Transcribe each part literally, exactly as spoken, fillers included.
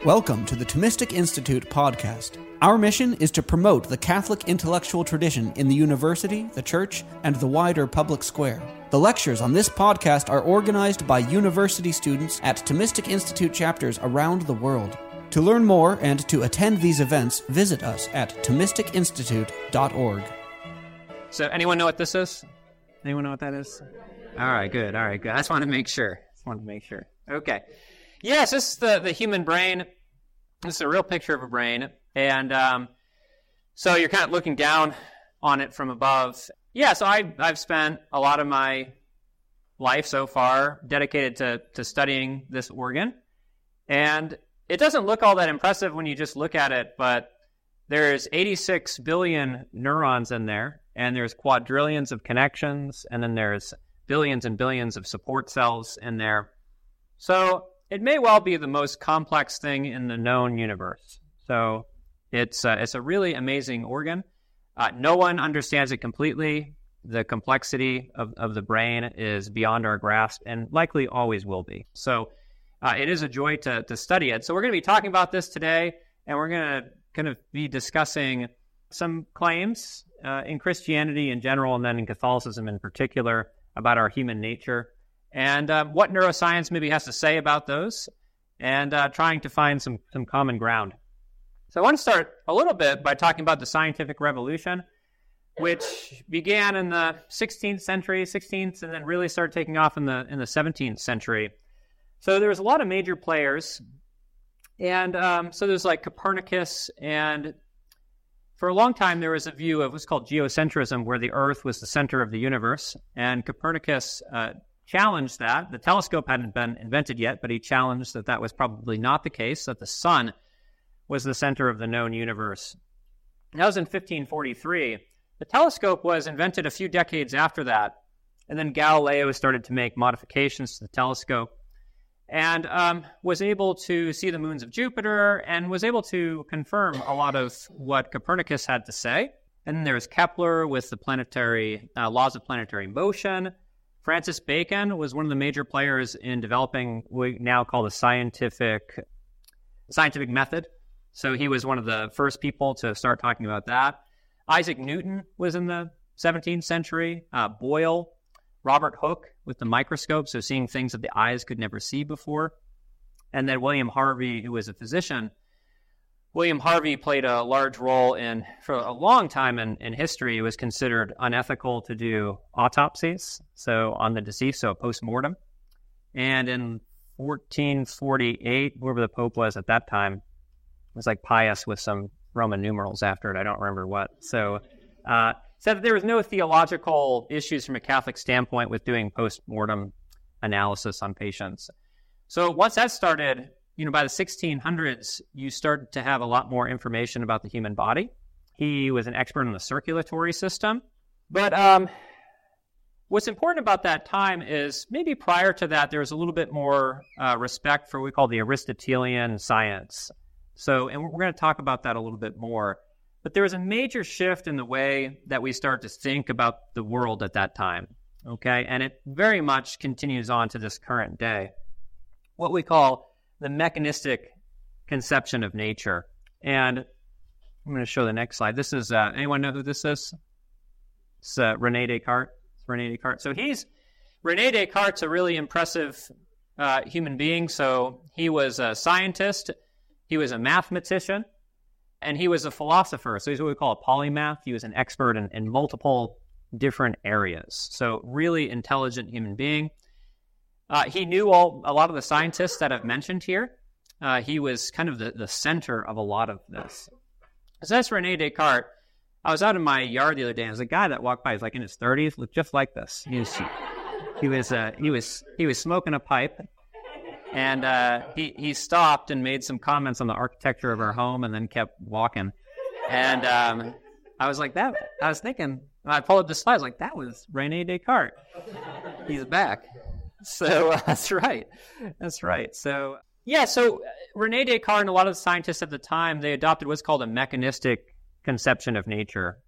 Welcome to the Thomistic Institute podcast. Our mission is to promote the Catholic intellectual tradition in the university, the church, and the wider public square. The lectures on this podcast are organized by university students at Thomistic Institute chapters around the world. To learn more and to attend these events, visit us at thomistic institute dot org. So anyone know what this is? Anyone know what that is? All right, good. All right, good. I just want to make sure. Just want to make sure. Okay. Yes, this is the, the human brain. This is a real picture of a brain. And um, so you're kind of looking down on it from above. Yeah, so I, I've spent a lot of my life so far dedicated to, to studying this organ. And it doesn't look all that impressive when you just look at it, but there's eighty-six billion neurons in there, and there's quadrillions of connections, and then there's billions and billions of support cells in there. So it may well be the most complex thing in the known universe. So it's uh, it's a really amazing organ. Uh, no one understands it completely. The complexity of, of the brain is beyond our grasp and likely always will be. So uh, it is a joy to, to study it. So we're going to be talking about this today, and we're going to kind of be discussing some claims uh, in Christianity in general and then in Catholicism in particular about our human nature. And um, what neuroscience maybe has to say about those, and uh, trying to find some, some common ground. So I want to start a little bit by talking about the scientific revolution, which began in the sixteenth century, sixteenth, and then really started taking off in the in the seventeenth century. So there was a lot of major players, and um, so there's like Copernicus, and for a long time there was a view of what's called geocentrism, where the Earth was the center of the universe, and Copernicus uh, challenged that. The telescope hadn't been invented yet, but he challenged that that was probably not the case, that the sun was the center of the known universe. That was in fifteen forty-three. The telescope was invented a few decades after that, and then Galileo started to make modifications to the telescope and um, was able to see the moons of Jupiter and was able to confirm a lot of what Copernicus had to say. And then there's Kepler with the planetary uh, laws of planetary motion. Francis Bacon was one of the major players in developing what we now call the scientific scientific method. So he was one of the first people to start talking about that. Isaac Newton was in the seventeenth century. Uh, Boyle, Robert Hooke with the microscope, so seeing things that the eyes could never see before. And then William Harvey, who was a physician. William Harvey played a large role in, for a long time in, in history, it was considered unethical to do autopsies, so on the deceased, so a post-mortem. And in fourteen forty-eight, whoever the Pope was at that time, it was like Pius with some Roman numerals after it, I don't remember what. So uh, said that there was no theological issues from a Catholic standpoint with doing post-mortem analysis on patients. So once that started, you know, by the sixteen hundreds, you started to have a lot more information about the human body. He was an expert in the circulatory system. But um, what's important about that time is maybe prior to that, there was a little bit more uh, respect for what we call the Aristotelian science. So, and we're going to talk about that a little bit more. But there was a major shift in the way that we start to think about the world at that time, okay? And it very much continues on to this current day. What we call the mechanistic conception of nature. And I'm going to show the next slide. This is, uh, anyone know who this is? It's uh, René Descartes. It's René Descartes. So he's, René Descartes, a really impressive uh, human being. So he was a scientist, he was a mathematician, and he was a philosopher. So he's what we call a polymath. He was an expert in, in multiple different areas. So really intelligent human being. Uh, he knew all a lot of the scientists that I've mentioned here. Uh, he was kind of the, the center of a lot of this. So that's René Descartes. I was out in my yard the other day, and there's a guy that walked by. He's like in his thirties, looked just like this. He was he was uh, he was he was smoking a pipe, and uh, he he stopped and made some comments on the architecture of our home, and then kept walking. And um, I was like that. I was thinking. I pulled up the slide. I was like, that was René Descartes. He's back. So uh, that's right. That's right. So, yeah, so René Descartes and a lot of the scientists at the time, they adopted what's called a mechanistic conception of nature.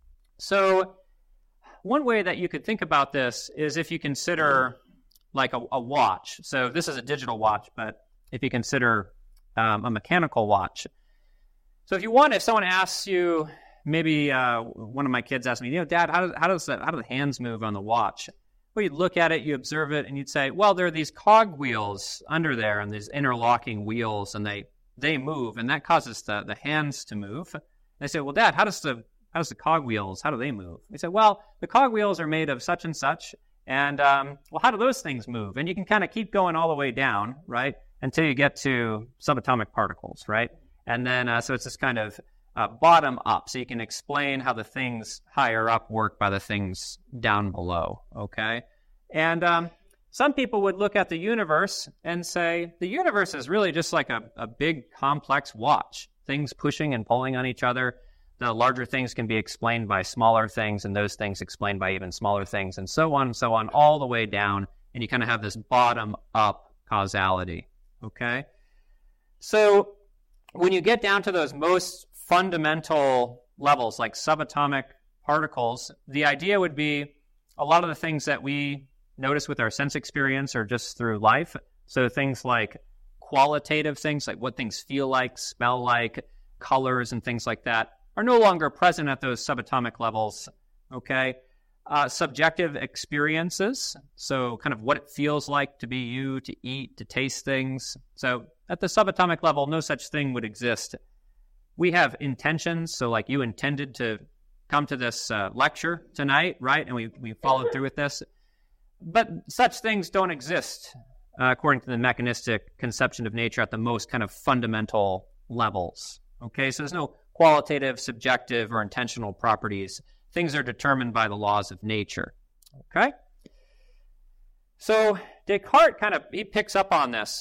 So one way that you could think about this is if you consider like a, a watch. So this is a digital watch, but if you consider um, a mechanical watch. So if you want, if someone asks you, maybe uh, one of my kids asked me, you know, Dad, how does how does the, how do the hands move on the watch? Well, you'd look at it, you observe it, and you'd say, well, there are these cog wheels under there, and these interlocking wheels, and they they move, and that causes the, the hands to move. And I say, well, Dad, how does the how does the cog wheels, how do they move? They say, well, the cog wheels are made of such and such, and um, well, how do those things move? And you can kind of keep going all the way down, right, until you get to subatomic particles, right? And then, uh, so it's this kind of uh, bottom up, so you can explain how the things higher up work by the things down below, okay? And um, some people would look at the universe and say, the universe is really just like a, a big, complex watch, things pushing and pulling on each other. The larger things can be explained by smaller things, and those things explained by even smaller things, and so on and so on, all the way down, and you kind of have this bottom-up causality, okay? So when you get down to those most fundamental levels, like subatomic particles, the idea would be a lot of the things that we notice with our sense experience or just through life. So things like qualitative things, like what things feel like, smell like, colors and things like that, are no longer present at those subatomic levels, okay? Uh, subjective experiences, so kind of what it feels like to be you, to eat, to taste things. So at the subatomic level, no such thing would exist. We have intentions, so like you intended to come to this uh, lecture tonight, right? And we, we followed through with this. But such things don't exist, uh, according to the mechanistic conception of nature at the most kind of fundamental levels, okay? So there's no qualitative, subjective, or intentional properties. Things are determined by the laws of nature, okay? So Descartes kind of, he picks up on this,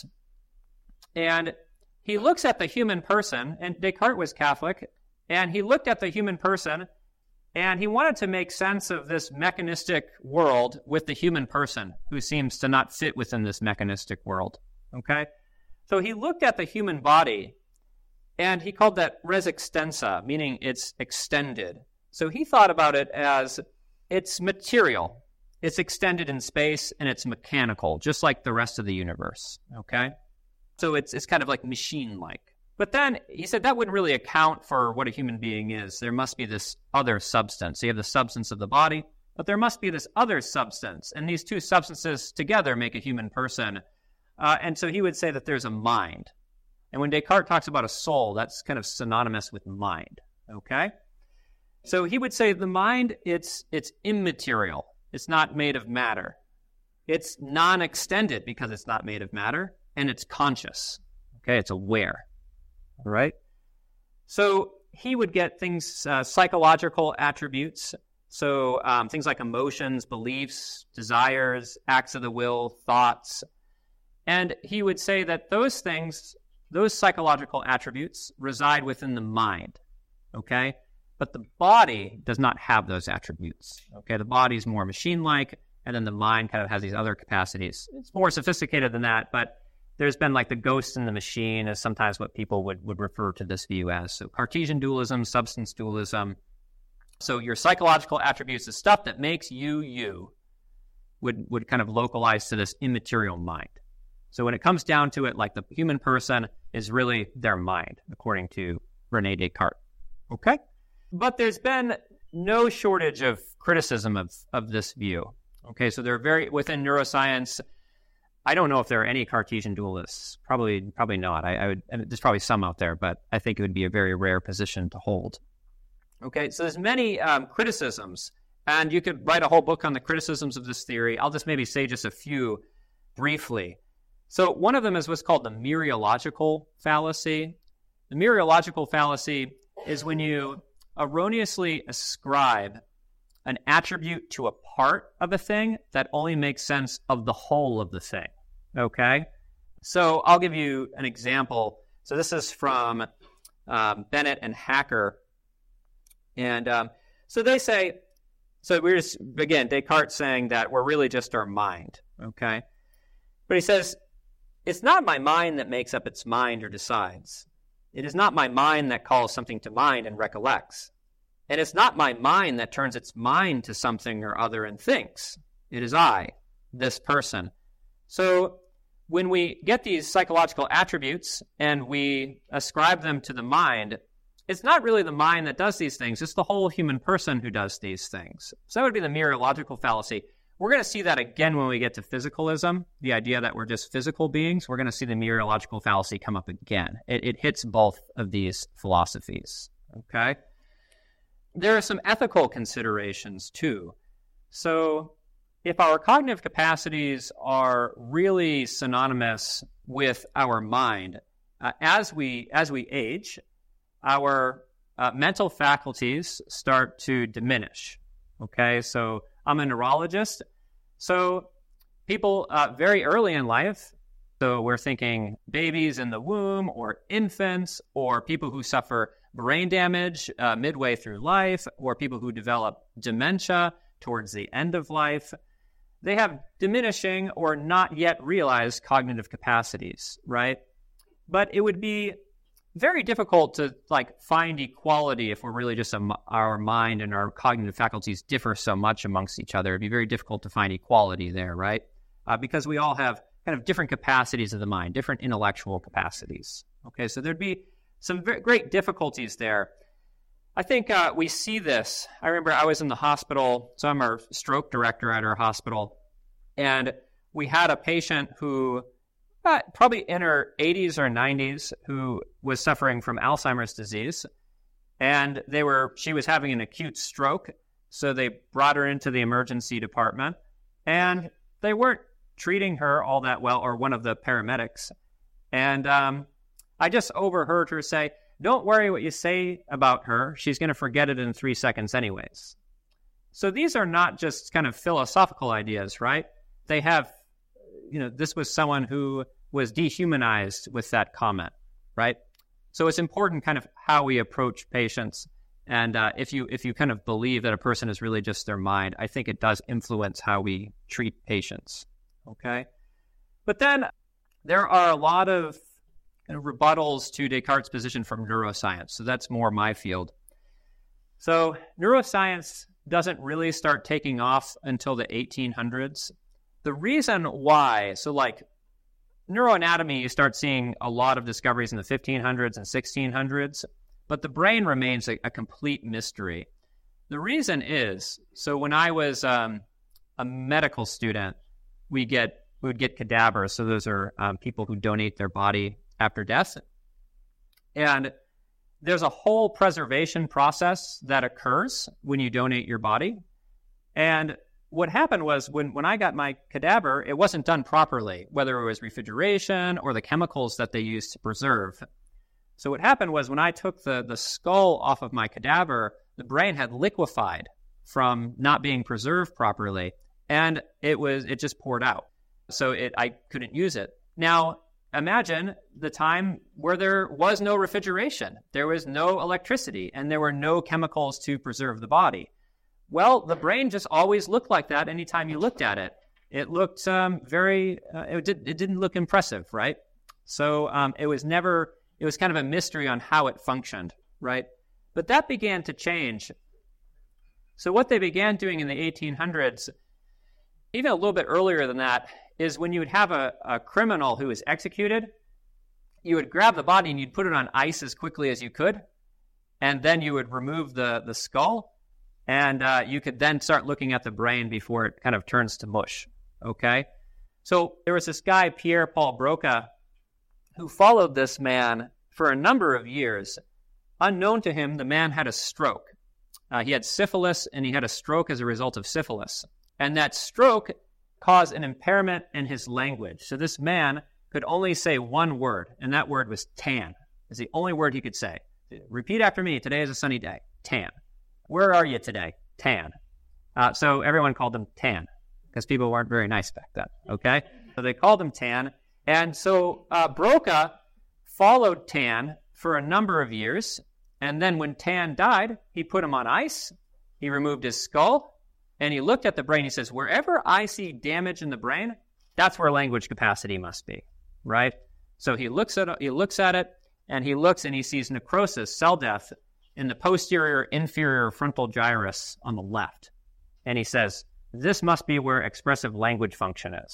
and he looks at the human person, and Descartes was Catholic, and he looked at the human person, and he wanted to make sense of this mechanistic world with the human person, who seems to not fit within this mechanistic world, okay? So he looked at the human body, and he called that res extensa, meaning it's extended. So he thought about it as it's material, it's extended in space, and it's mechanical, just like the rest of the universe, okay? So it's it's kind of like machine-like. But then he said that wouldn't really account for what a human being is. There must be this other substance. So you have the substance of the body, but there must be this other substance, and these two substances together make a human person. Uh, and so he would say that there's a mind. And when Descartes talks about a soul, that's kind of synonymous with mind, okay? So he would say the mind, it's it's immaterial. It's not made of matter. It's non-extended because it's not made of matter, and it's conscious, okay? It's aware, all right? So he would get things, uh, psychological attributes, so um, things like emotions, beliefs, desires, acts of the will, thoughts, and he would say that those things, those psychological attributes reside within the mind, okay? But the body does not have those attributes, okay? The body is more machine-like, and then the mind kind of has these other capacities. It's more sophisticated than that, but there's been like the ghost in the machine is sometimes what people would, would refer to this view as. So Cartesian dualism, substance dualism. So your psychological attributes, the stuff that makes you you, would, would kind of localize to this immaterial mind. So when it comes down to it, like the human person is really their mind, according to René Descartes. Okay? But there's been no shortage of criticism of, of this view. Okay, so they're very, within neuroscience, I don't know if there are any Cartesian dualists. Probably probably not. I, I would, there's probably some out there, but I think it would be a very rare position to hold. Okay, so there's many um, criticisms, and you could write a whole book on the criticisms of this theory. I'll just maybe say just a few briefly. So one of them is what's called the mereological fallacy. The mereological fallacy is when you erroneously ascribe an attribute to a part of a thing that only makes sense of the whole of the thing, okay? So I'll give you an example. So this is from um, Bennett and Hacker. And um, so they say, so we're just, again, Descartes saying that we're really just our mind, okay? But he says, it's not my mind that makes up its mind or decides. It is not my mind that calls something to mind and recollects. And it's not my mind that turns its mind to something or other and thinks. It is I, this person. So when we get these psychological attributes and we ascribe them to the mind, it's not really the mind that does these things. It's the whole human person who does these things. So that would be the mereological fallacy. We're going to see that again when we get to physicalism, the idea that we're just physical beings. We're going to see the mereological fallacy come up again. It, it hits both of these philosophies, okay? There are some ethical considerations, too. So if our cognitive capacities are really synonymous with our mind, uh, as we as we age, our uh, mental faculties start to diminish, okay? So I'm a neurologist. So people uh, very early in life, so we're thinking babies in the womb or infants or people who suffer brain damage uh, midway through life or people who develop dementia towards the end of life, they have diminishing or not yet realized cognitive capacities, right? But it would be very difficult to like find equality if we're really just a, our mind and our cognitive faculties differ so much amongst each other. It'd be very difficult to find equality there, right? Uh, because we all have kind of different capacities of the mind, different intellectual capacities. Okay, so there'd be some very great difficulties there. I think uh, we see this. I remember I was in the hospital, so I'm our stroke director at our hospital, and we had a patient who Uh, probably in her eighties or nineties, who was suffering from Alzheimer's disease, and they were she was having an acute stroke, so they brought her into the emergency department, and they weren't treating her all that well, or one of the paramedics, and um, I just overheard her say, "Don't worry what you say about her, she's going to forget it in three seconds anyways." So these are not just kind of philosophical ideas, right? They have, you know, this was someone who was dehumanized with that comment, right? So it's important kind of how we approach patients. And uh, if you if you kind of believe that a person is really just their mind, I think it does influence how we treat patients, okay? But then there are a lot of kind of rebuttals to Descartes' position from neuroscience. So that's more my field. So neuroscience doesn't really start taking off until the eighteen hundreds. The reason why, so like neuroanatomy, you start seeing a lot of discoveries in the fifteen hundreds and sixteen hundreds, but the brain remains a, a complete mystery. The reason is, so when I was um, a medical student, we get we would get cadavers. So those are um, people who donate their body after death. And there's a whole preservation process that occurs when you donate your body. And what happened was when, when I got my cadaver, it wasn't done properly, whether it was refrigeration or the chemicals that they used to preserve. So what happened was when I took the, the skull off of my cadaver, the brain had liquefied from not being preserved properly, and it was it just poured out. So it I couldn't use it. Now, imagine the time where there was no refrigeration, there was no electricity, and there were no chemicals to preserve the body. Well, the brain just always looked like that anytime you looked at it. It looked um, very, uh, it, did, it didn't look impressive, right? So um, it was never, it was kind of a mystery on how it functioned, right? But that began to change. So what they began doing in the eighteen hundreds, even a little bit earlier than that, is when you would have a, a criminal who was executed, you would grab the body and you'd put it on ice as quickly as you could, and then you would remove the, the skull, and uh, you could then start looking at the brain before it kind of turns to mush, okay? So there was this guy, Pierre-Paul Broca, who followed this man for a number of years. Unknown to him, the man had a stroke. Uh, he had syphilis, and he had a stroke as a result of syphilis. And that stroke caused an impairment in his language. So this man could only say one word, and that word was tan. It's the only word he could say. Repeat after me, today is a sunny day, tan. Where are you today? Tan. Uh, so everyone called him Tan because people weren't very nice back then, okay? So they called him Tan. And so uh, Broca followed Tan for a number of years. And then when Tan died, he put him on ice. He removed his skull. And he looked at the brain. He says, wherever I see damage in the brain, that's where language capacity must be, right? So he looks at he looks at it, and he looks and he sees necrosis, cell death, in the posterior inferior frontal gyrus on the left. And he says, this must be where expressive language function is.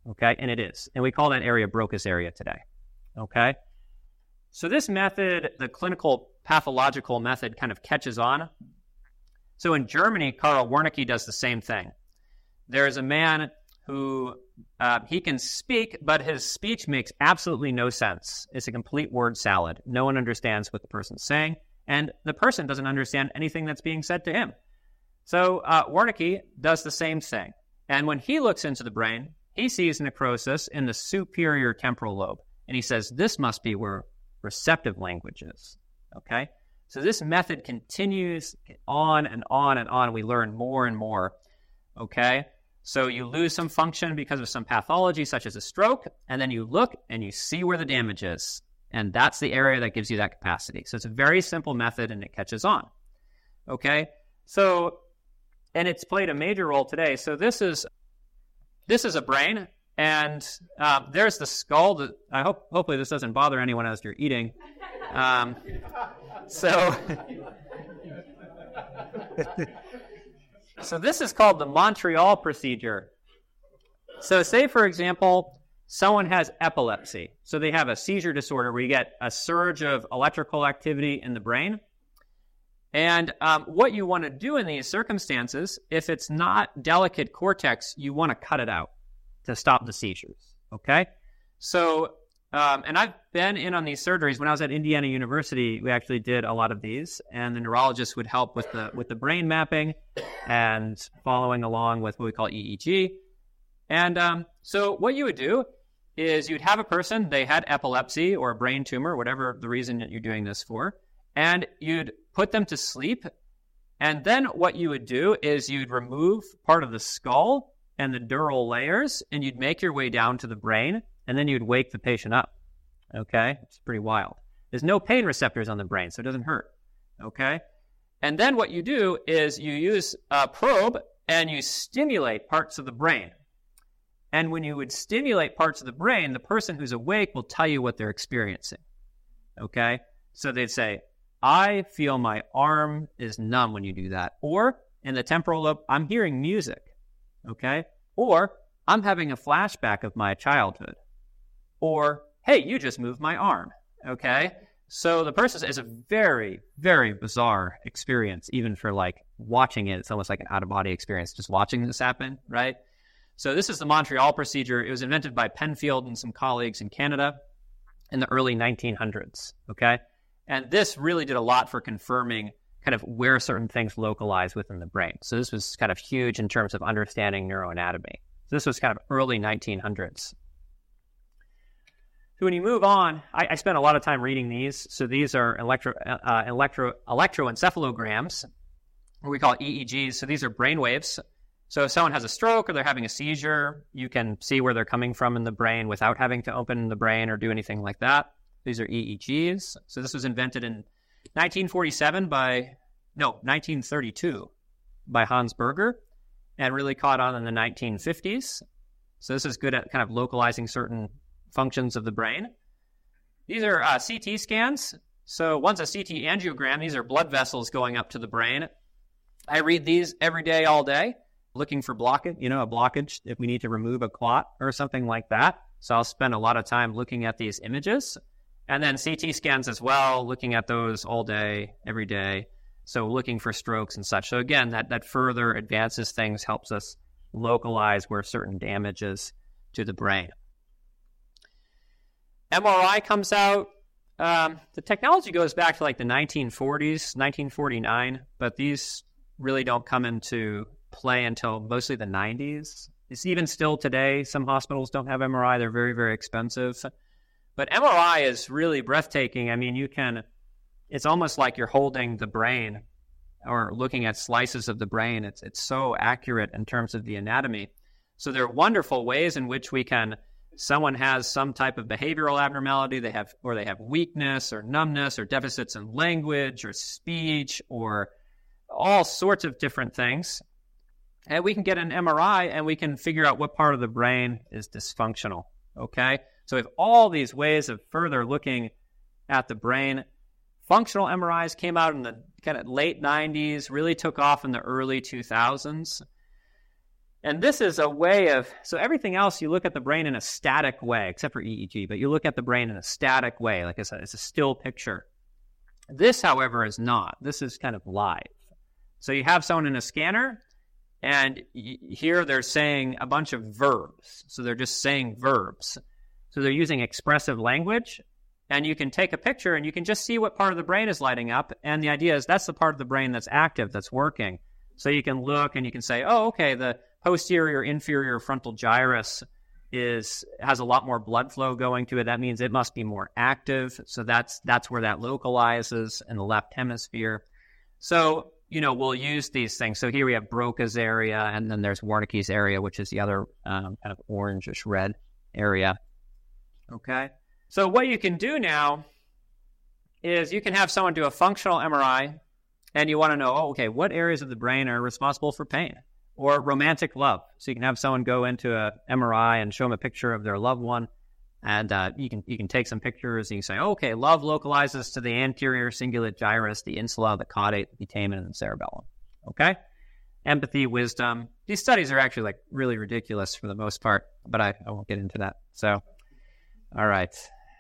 okay? And it is. And we call that area Broca's area today, okay? So this method, the clinical pathological method, kind of catches on. So in Germany, Karl Wernicke does the same thing. There's a man who, uh, he can speak, but his speech makes absolutely no sense. It's a complete word salad. No one understands what the person's saying, and the person doesn't understand anything that's being said to him. So uh, Wernicke does the same thing. And when he looks into the brain, he sees necrosis in the superior temporal lobe. And he says, this must be where receptive language is, okay? So this method continues on and on and on. We learn more and more, okay? So you lose some function because of some pathology, such as a stroke, and then you look and you see where the damage is. And that's the area that gives you that capacity. So it's a very simple method, and it catches on, okay? So, and it's played a major role today. So this is this is a brain, and um, there's the skull. That, I hope, hopefully this doesn't bother anyone as you're eating. Um, so, so this is called the Montreal procedure. So say, for example, someone has epilepsy. So they have a seizure disorder where you get a surge of electrical activity in the brain. And um, what you want to do in these circumstances, if it's not delicate cortex, you want to cut it out to stop the seizures, okay? So, um, and I've been in on these surgeries. When I was at Indiana University, we actually did a lot of these, and the neurologist would help with the with the brain mapping and following along with what we call E E G. And um, so what you would do is you'd have a person, they had epilepsy or a brain tumor, whatever the reason that you're doing this for, and you'd put them to sleep, and then what you would do is you'd remove part of the skull and the dural layers, and you'd make your way down to the brain, and then you'd wake the patient up, okay? It's pretty wild. There's no pain receptors on the brain, so it doesn't hurt, okay? And then what you do is you use a probe, and you stimulate parts of the brain. And when you would stimulate parts of the brain, the person who's awake will tell you what they're experiencing, okay? So they'd say, I feel my arm is numb when you do that. Or in the temporal lobe, I'm hearing music, okay? Or I'm having a flashback of my childhood. Or, hey, you just moved my arm, okay? So the person is a very, very bizarre experience, even for like watching it. It's almost like an out-of-body experience, just watching this happen, right? So this is the Montreal procedure. It was invented by Penfield and some colleagues in Canada in the early nineteen hundreds, okay? And this really did a lot for confirming kind of where certain things localize within the brain. So this was kind of huge in terms of understanding neuroanatomy. So this was kind of early nineteen hundreds. So when you move on, I, I spent a lot of time reading these. So these are electro, uh, electro, electroencephalograms, or we call E E Gs. So these are brain waves. So if someone has a stroke or they're having a seizure, you can see where they're coming from in the brain without having to open the brain or do anything like that. These are E E Gs. So this was invented in nineteen forty-seven by, no, nineteen thirty-two by Hans Berger, and really caught on in the nineteen fifties. So this is good at kind of localizing certain functions of the brain. These are uh, C T scans. So one's a C T angiogram. These are blood vessels going up to the brain. I read these every day, all day, looking for blockage, you know, a blockage if we need to remove a clot or something like that. So I'll spend a lot of time looking at these images. And then C T scans as well, looking at those all day, every day. So looking for strokes and such. So again, that, that further advances things, helps us localize where certain damage is to the brain. M R I comes out. Um, the technology goes back to like the nineteen forties, nineteen forty-nine, but these really don't come into play until mostly the nineties. It's even still today, some hospitals don't have M R I. They're very, very expensive. But M R I is really breathtaking. I mean, you can, it's almost like you're holding the brain or looking at slices of the brain. It's it's so accurate in terms of the anatomy. So there are wonderful ways in which we can, someone has some type of behavioral abnormality, they have, or they have weakness or numbness or deficits in language or speech or all sorts of different things. And we can get an M R I and we can figure out what part of the brain is dysfunctional, okay? So we have all these ways of further looking at the brain. Functional M R Is came out in the kind of late nineties, really took off in the early two thousands. And this is a way of, so everything else, you look at the brain in a static way, except for E E G, but you look at the brain in a static way, like it's a, it's a still picture. This, however, is not. This is kind of live. So you have someone in a scanner, and y- here they're saying a bunch of verbs. So they're just saying verbs. So they're using expressive language, and you can take a picture, and you can just see what part of the brain is lighting up, and the idea is that's the part of the brain that's active, that's working. So you can look, and you can say, oh, okay, the posterior inferior frontal gyrus is has a lot more blood flow going to it. That means it must be more active. So that's that's where that localizes in the left hemisphere. So, you know, we'll use these things. So here we have Broca's area, and then there's Wernicke's area, which is the other um, kind of orangish red area. Okay. So what you can do now is you can have someone do a functional M R I, and you want to know, oh, okay, what areas of the brain are responsible for pain? Or romantic love. So you can have someone go into a M R I and show them a picture of their loved one, and uh, you can you can take some pictures and you can say, oh, okay, love localizes to the anterior cingulate gyrus, the insula, the caudate, the putamen, and the cerebellum. Okay? Empathy, wisdom. These studies are actually like really ridiculous for the most part, but I, I won't get into that. So, all right.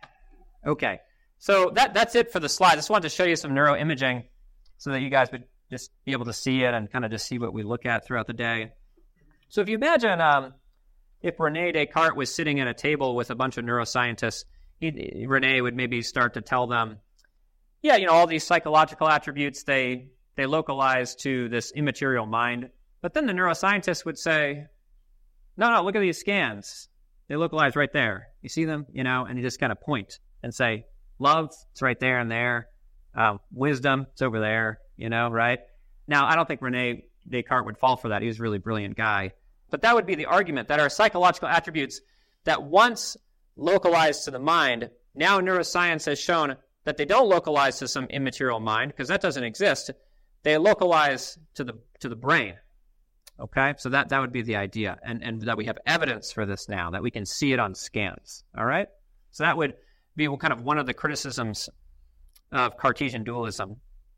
Okay. So that that's it for the slide. I just wanted to show you some neuroimaging so that you guys would just be able to see it and kind of just see what we look at throughout the day. So if you imagine um, if Rene Descartes was sitting at a table with a bunch of neuroscientists, he, Rene would maybe start to tell them, yeah, you know, all these psychological attributes, they they localize to this immaterial mind. But then the neuroscientist would say, no, no, look at these scans. They localize right there. You see them, you know, and you just kind of point and say, love, it's right there and there. Um, wisdom, it's over there. You know, right? Now, I don't think Rene Descartes would fall for that. He was a really brilliant guy. But that would be the argument, that our psychological attributes that once localized to the mind, now neuroscience has shown that they don't localize to some immaterial mind, because that doesn't exist. They localize to the to the brain. Okay? So that, that would be the idea. And, and that we have evidence for this now, that we can see it on scans. All right? So that would be kind of one of the criticisms of Cartesian dualism.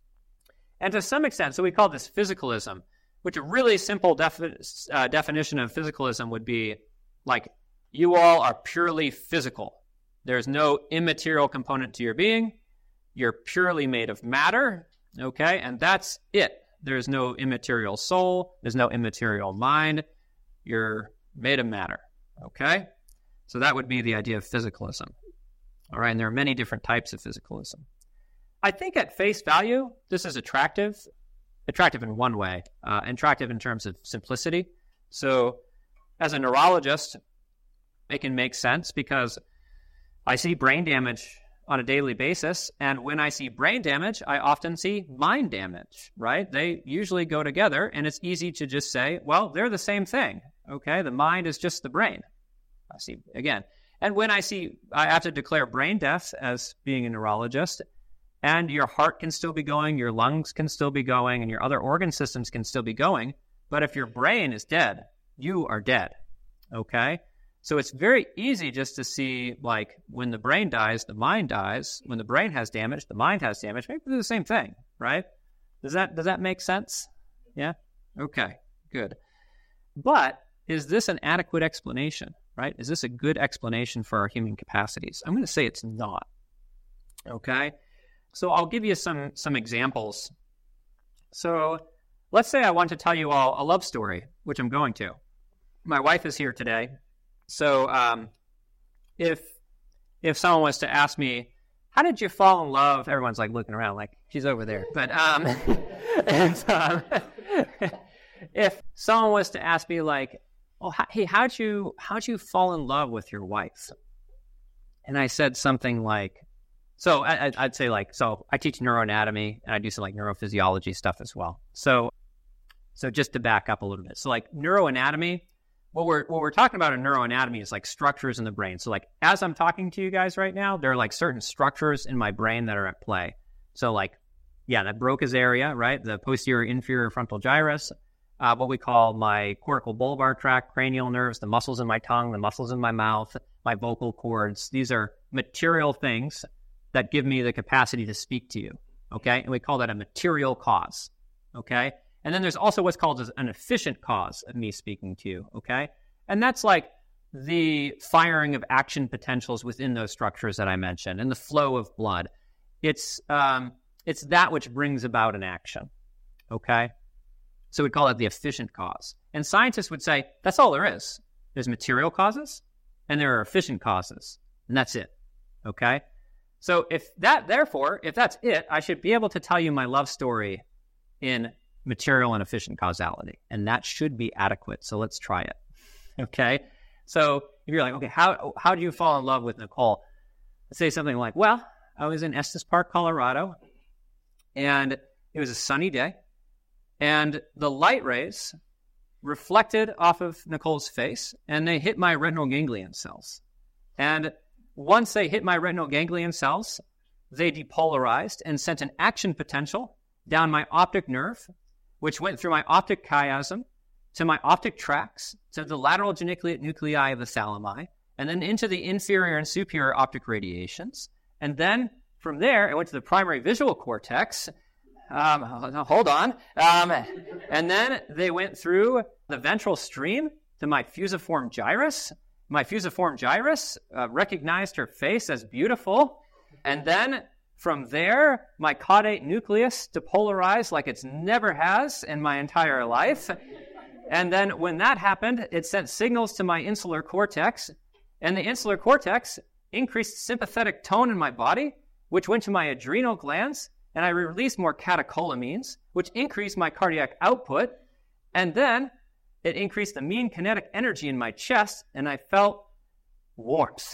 And to some extent, so we call this physicalism, which a really simple defi- uh, definition of physicalism would be like, you all are purely physical. There's no immaterial component to your being. You're purely made of matter, okay? And that's it. There's no immaterial soul. There's no immaterial mind. You're made of matter, okay? So that would be the idea of physicalism. All right, and there are many different types of physicalism. I think at face value, this is attractive. Attractive in one way, uh, attractive in terms of simplicity. So as a neurologist, it can make sense because I see brain damage on a daily basis, and when I see brain damage, I often see mind damage, right? They usually go together, and it's easy to just say, well, they're the same thing, okay? The mind is just the brain. I see, again. And when I see, I have to declare brain death as being a neurologist, and your heart can still be going, your lungs can still be going, and your other organ systems can still be going. But if your brain is dead, you are dead, okay? So it's very easy just to see, like, when the brain dies, the mind dies. When the brain has damage, the mind has damage. Maybe they're the same thing, right? Does that does that make sense? Yeah? Okay, good. But is this an adequate explanation, right? Is this a good explanation for our human capacities? I'm going to say it's not, okay? So I'll give you some some examples. So let's say I want to tell you all a love story, which I'm going to. My wife is here today. So um, if if someone was to ask me, how did you fall in love? Everyone's like looking around like, she's over there. But um, and, um, if someone was to ask me like, oh, hey, how'd you, how'd you fall in love with your wife? And I said something like, So I, I'd say like, so I teach neuroanatomy and I do some like neurophysiology stuff as well. So, so just to back up a little bit. So like neuroanatomy, what we're, what we're talking about in neuroanatomy is like structures in the brain. So like, as I'm talking to you guys right now, there are like certain structures in my brain that are at play. So like, yeah, that Broca's area, right? The posterior inferior frontal gyrus, uh, what we call my cortical bulbar tract, cranial nerves, the muscles in my tongue, the muscles in my mouth, my vocal cords. These are material things that give me the capacity to speak to you, okay? And we call that a material cause, okay? And then there's also what's called an efficient cause of me speaking to you, okay? And that's like the firing of action potentials within those structures that I mentioned and the flow of blood. It's um, it's that which brings about an action, okay? So we'd call it the efficient cause. And scientists would say, that's all there is. There's material causes and there are efficient causes, and that's it, okay? So if that, therefore, if that's it, I should be able to tell you my love story in material and efficient causality, and that should be adequate. So let's try it, okay? So if you're like, okay, how how do you fall in love with Nicole? Let's say something like, well, I was in Estes Park, Colorado, and it was a sunny day, and the light rays reflected off of Nicole's face, and they hit my retinal ganglion cells. And once they hit my retinal ganglion cells, they depolarized and sent an action potential down my optic nerve, which went through my optic chiasm to my optic tracts, to the lateral geniculate nuclei of the thalami, and then into the inferior and superior optic radiations. And then from there, it went to the primary visual cortex. Um, hold on. Um, and then they went through the ventral stream to my fusiform gyrus. My fusiform gyrus uh, recognized her face as beautiful. And then from there, my caudate nucleus depolarized like it's never has in my entire life. And then when that happened, it sent signals to my insular cortex. And the insular cortex increased sympathetic tone in my body, which went to my adrenal glands. And I released more catecholamines, which increased my cardiac output. And then it increased the mean kinetic energy in my chest, and I felt warmth,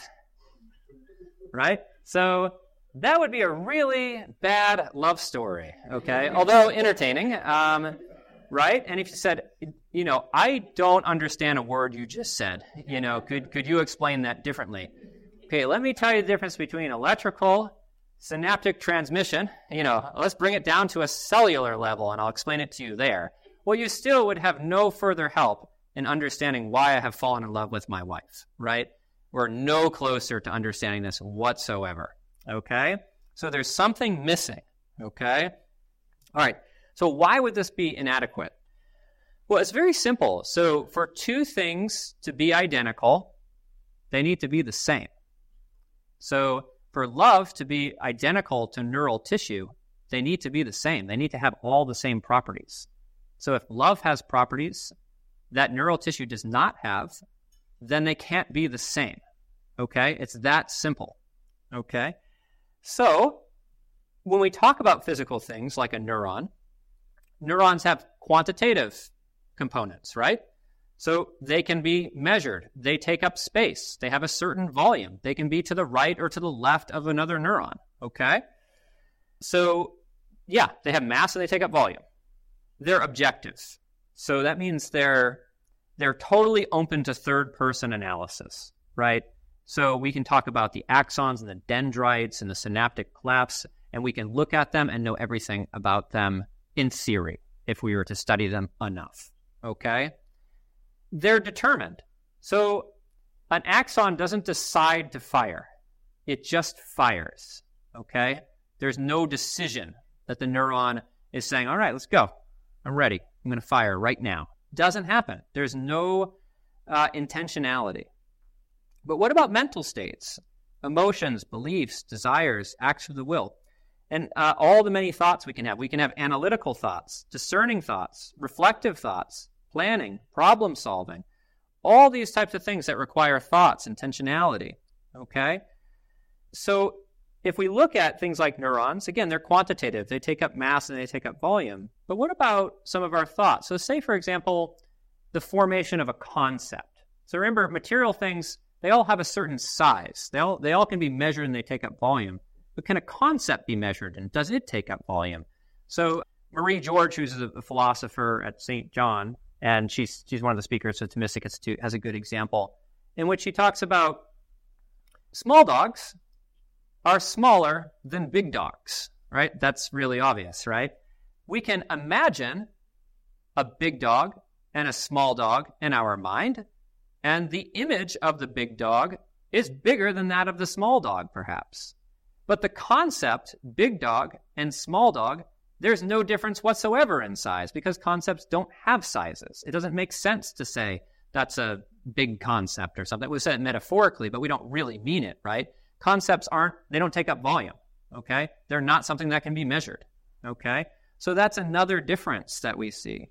right? So that would be a really bad love story, okay? Although entertaining, um, right? And if you said, you know, I don't understand a word you just said, you know, could, could you explain that differently? Okay, let me tell you the difference between electrical synaptic transmission. You know, let's bring it down to a cellular level, and I'll explain it to you there. Well, you still would have no further help in understanding why I have fallen in love with my wife, right? We're no closer to understanding this whatsoever, okay? So there's something missing, okay? All right, so why would this be inadequate? Well, it's very simple. So for two things to be identical, they need to be the same. So for love to be identical to neural tissue, they need to be the same. They need to have all the same properties. So if love has properties that neural tissue does not have, then they can't be the same, okay? It's that simple, okay? So when we talk about physical things like a neuron, neurons have quantitative components, right? So they can be measured. They take up space. They have a certain volume. They can be to the right or to the left of another neuron, okay? So yeah, they have mass and they take up volume. They're objective. So that means they're they're totally open to third-person analysis, right? So we can talk about the axons and the dendrites and the synaptic clefts, and we can look at them and know everything about them in theory if we were to study them enough, okay? They're determined. So an axon doesn't decide to fire. It just fires, okay? There's no decision that the neuron is saying, all right, let's go. I'm ready. I'm going to fire right now. Doesn't happen. There's no uh, intentionality. But what about mental states? Emotions, beliefs, desires, acts of the will, and uh, all the many thoughts we can have. We can have analytical thoughts, discerning thoughts, reflective thoughts, planning, problem solving, all these types of things that require thoughts, intentionality, okay? So if we look at things like neurons, again, they're quantitative. They take up mass and they take up volume. But what about some of our thoughts? So say, for example, the formation of a concept. So remember, material things, they all have a certain size. They all, they all can be measured and they take up volume. But can a concept be measured, and does it take up volume? So Marie George, who's a philosopher at Saint John, and she's she's one of the speakers at the Thomistic Institute, has a good example in which she talks about small dogs are smaller than big dogs, right? That's really obvious, right? We can imagine a big dog and a small dog in our mind, and the image of the big dog is bigger than that of the small dog, perhaps. But the concept, big dog and small dog, there's no difference whatsoever in size because concepts don't have sizes. It doesn't make sense to say that's a big concept or something. We said it metaphorically, but we don't really mean it, right? Concepts aren't, they don't take up volume, okay? They're not something that can be measured, okay? So that's another difference that we see.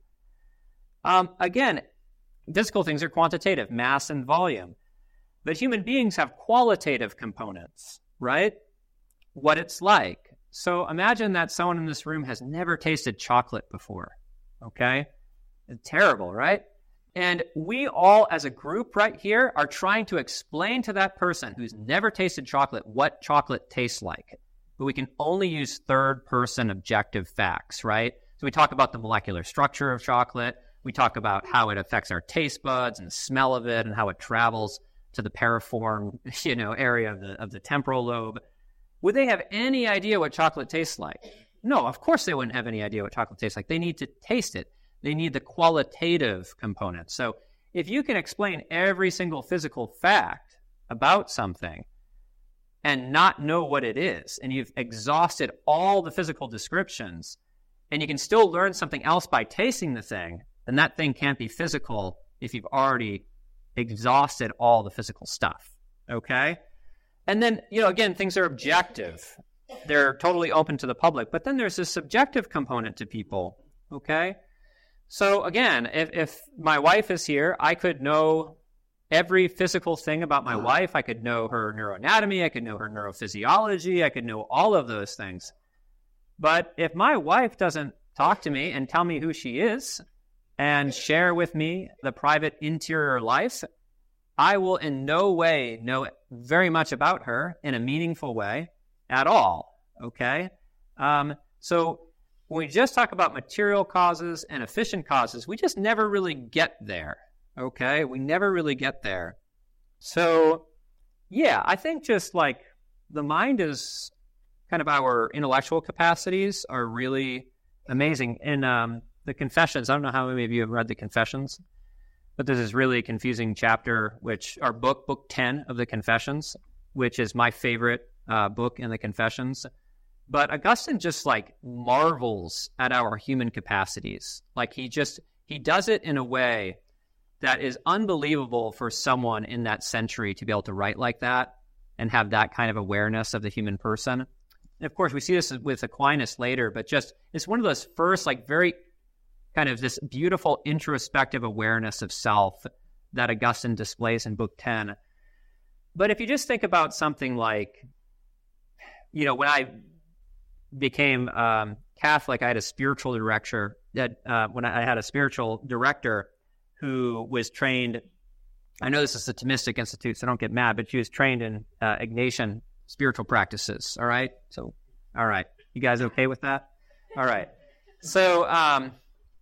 Um, again, physical things are quantitative, mass and volume. But human beings have qualitative components, right? What it's like. So imagine that someone in this room has never tasted chocolate before, okay? It's terrible, right? And we all, as a group right here, are trying to explain to that person who's never tasted chocolate what chocolate tastes like. But we can only use third-person objective facts, right? So we talk about the molecular structure of chocolate. We talk about how it affects our taste buds and the smell of it and how it travels to the piriform, you know, area of the of the temporal lobe. Would they have any idea what chocolate tastes like? No, of course they wouldn't have any idea what chocolate tastes like. They need to taste it. They need the qualitative component. So if you can explain every single physical fact about something and not know what it is, and you've exhausted all the physical descriptions, and you can still learn something else by tasting the thing, then that thing can't be physical if you've already exhausted all the physical stuff, okay? And then, you know, again, things are objective. They're totally open to the public. But then there's this subjective component to people, okay? So again, if, if my wife is here, I could know every physical thing about my wife. I could know her neuroanatomy. I could know her neurophysiology. I could know all of those things. But if my wife doesn't talk to me and tell me who she is and share with me the private interior life, I will in no way know very much about her in a meaningful way at all, okay? Um, so when we just talk about material causes and efficient causes, we just never really get there, okay? We never really get there. So, yeah, I think just like the mind is kind of our intellectual capacities are really amazing. In um, the Confessions, I don't know how many of you have read the Confessions, but there's this really confusing chapter, which our book, book ten of the Confessions, which is my favorite uh, book in the Confessions. But Augustine just like marvels at our human capacities. Like he just, he does it in a way that is unbelievable for someone in that century to be able to write like that and have that kind of awareness of the human person. And of course, we see this with Aquinas later, but just, it's one of those first, like very kind of this beautiful introspective awareness of self that Augustine displays in Book ten. But if you just think about something like, you know, when I became um, Catholic, I had a spiritual director that uh, when I had a spiritual director who was trained, I know this is the Thomistic Institute, so don't get mad, but she was trained in uh, Ignatian spiritual practices, all right? So, all right. You guys okay with that? All right. So, um,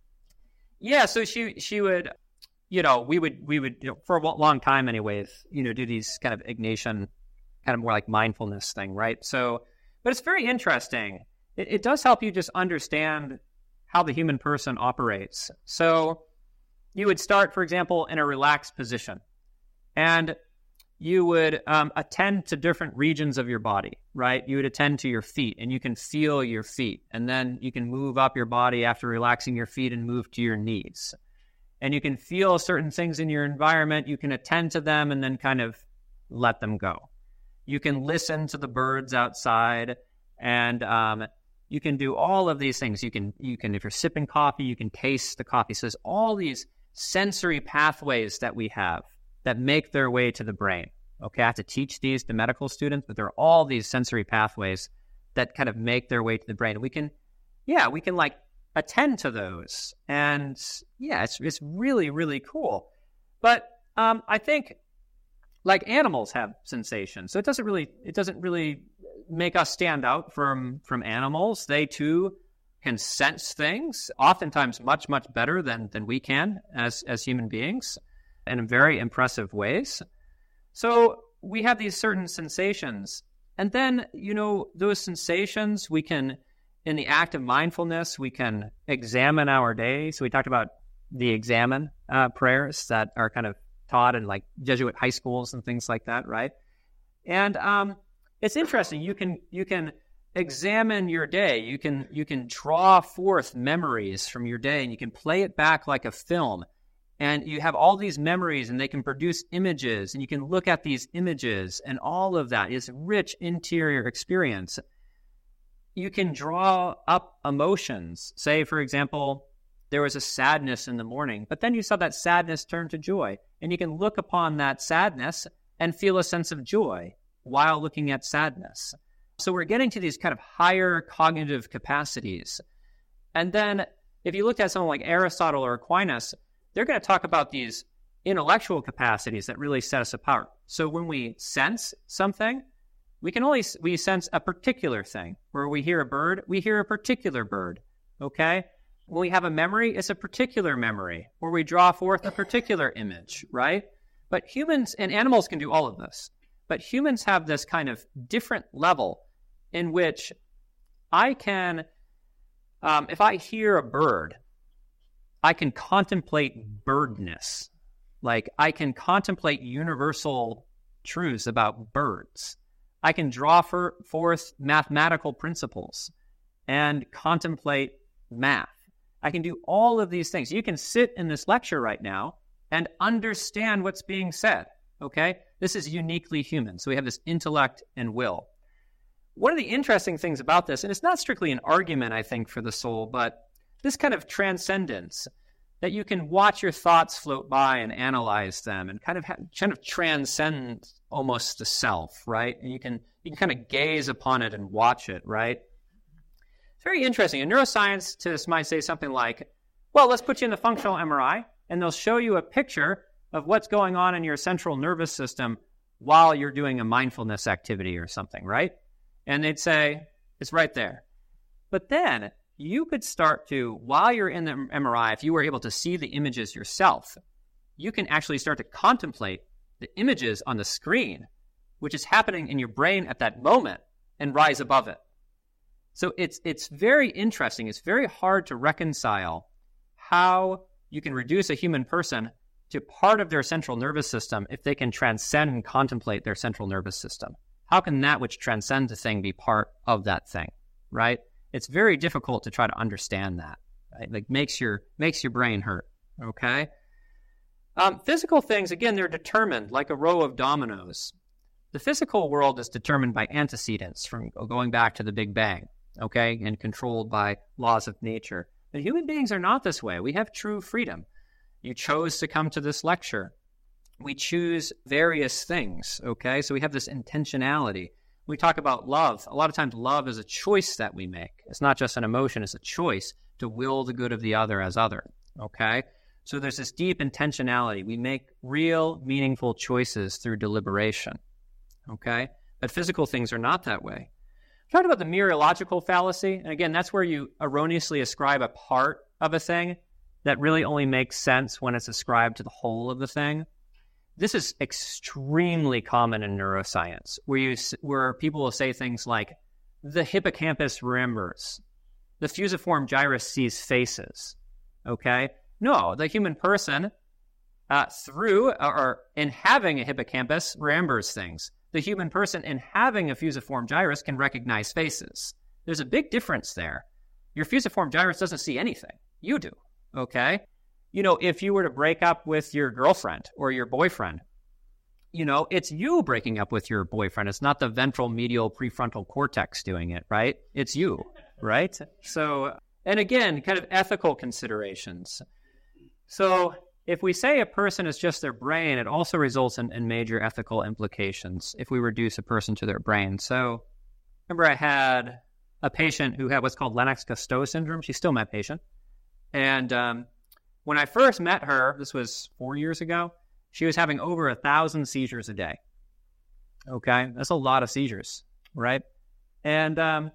yeah, so she she would, you know, we would, we would you know, for a long time anyways, you know, do these kind of Ignatian, kind of more like mindfulness thing, right? So, but it's very interesting. It, it does help you just understand how the human person operates. So you would start, for example, in a relaxed position, and you would um, attend to different regions of your body, right? You would attend to your feet, and you can feel your feet. And then you can move up your body after relaxing your feet and move to your knees. And you can feel certain things in your environment. You can attend to them and then kind of let them go. You can listen to the birds outside, and um, you can do all of these things. You can, you can, if you're sipping coffee, you can taste the coffee. So there's all these sensory pathways that we have that make their way to the brain. Okay, I have to teach these to medical students, but there are all these sensory pathways that kind of make their way to the brain. We can, yeah, we can like attend to those. And yeah, it's it's really, really cool. But um, I think like animals have sensations. So it doesn't really, it doesn't really make us stand out from, from animals. They too can sense things, oftentimes much, much better than, than we can as, as human beings, in very impressive ways. So we have these certain sensations. And then, you know, those sensations, we can, in the act of mindfulness, we can examine our day. So we talked about the examine uh, prayers that are kind of taught in like Jesuit high schools and things like that, right? And um, it's interesting. You can, you can examine your day. You can you can draw forth memories from your day, and you can play it back like a film. And you have all these memories, and they can produce images, and you can look at these images, and all of that is rich interior experience. You can draw up emotions. Say, for example, there was a sadness in the morning, but then you saw that sadness turn to joy, and you can look upon that sadness and feel a sense of joy while looking at sadness. So we're getting to these kind of higher cognitive capacities. And then if you look at someone like Aristotle or Aquinas, they're going to talk about these intellectual capacities that really set us apart. So when we sense something, we can only we sense a particular thing. Where we hear a bird, we hear a particular bird, okay? When we have a memory, it's a particular memory, or we draw forth a particular image, right? But humans and animals can do all of this. But humans have this kind of different level in which I can, um, if I hear a bird, I can contemplate birdness. Like, I can contemplate universal truths about birds. I can draw for, forth mathematical principles and contemplate math. I can do all of these things. You can sit in this lecture right now and understand what's being said, okay? This is uniquely human. So we have this intellect and will. One of the interesting things about this, and it's not strictly an argument, I think, for the soul, but this kind of transcendence, that you can watch your thoughts float by and analyze them and kind of ha- kind of transcend almost the self, right? And you can you can kind of gaze upon it and watch it, right? It's very interesting. And neuroscientists might say something like, well, let's put you in the functional M R I, and they'll show you a picture of what's going on in your central nervous system while you're doing a mindfulness activity or something, right? And they'd say, it's right there. But then you could start to, while you're in the M R I, if you were able to see the images yourself, you can actually start to contemplate the images on the screen, which is happening in your brain at that moment, and rise above it. So it's it's very interesting. It's very hard to reconcile how you can reduce a human person to part of their central nervous system if they can transcend and contemplate their central nervous system. How can that which transcends a thing be part of that thing, right? It's very difficult to try to understand that. Right? Like makes your makes your brain hurt. Okay. Um, physical things, again, they're determined like a row of dominoes. The physical world is determined by antecedents from going back to the Big Bang. Okay, and controlled by laws of nature. But human beings are not this way. We have true freedom. You chose to come to this lecture. We choose various things. Okay, so we have this intentionality. We talk about love. A lot of times love is a choice that we make. It's not just an emotion, it's a choice to will the good of the other as other. Okay? So there's this deep intentionality. We make real, meaningful choices through deliberation. Okay? But physical things are not that way. We talked about the mereological fallacy. And again, that's where you erroneously ascribe a part of a thing that really only makes sense when it's ascribed to the whole of the thing. This is extremely common in neuroscience, where you where people will say things like, the hippocampus remembers, the fusiform gyrus sees faces, okay? No, the human person, uh, through or in having a hippocampus, remembers things. The human person in having a fusiform gyrus can recognize faces. There's a big difference there. Your fusiform gyrus doesn't see anything. You do, okay? You know, if you were to break up with your girlfriend or your boyfriend, you know, it's you breaking up with your boyfriend. It's not the ventral medial prefrontal cortex doing it, right? It's you, right? So, and again, kind of ethical considerations. So if we say a person is just their brain, it also results in, in major ethical implications if we reduce a person to their brain. So remember I had a patient who had what's called Lennox-Gastaut syndrome. She's still my patient. And um, when I first met her, this was four years ago, she was having over a thousand seizures a day. Okay, that's a lot of seizures, right? And um,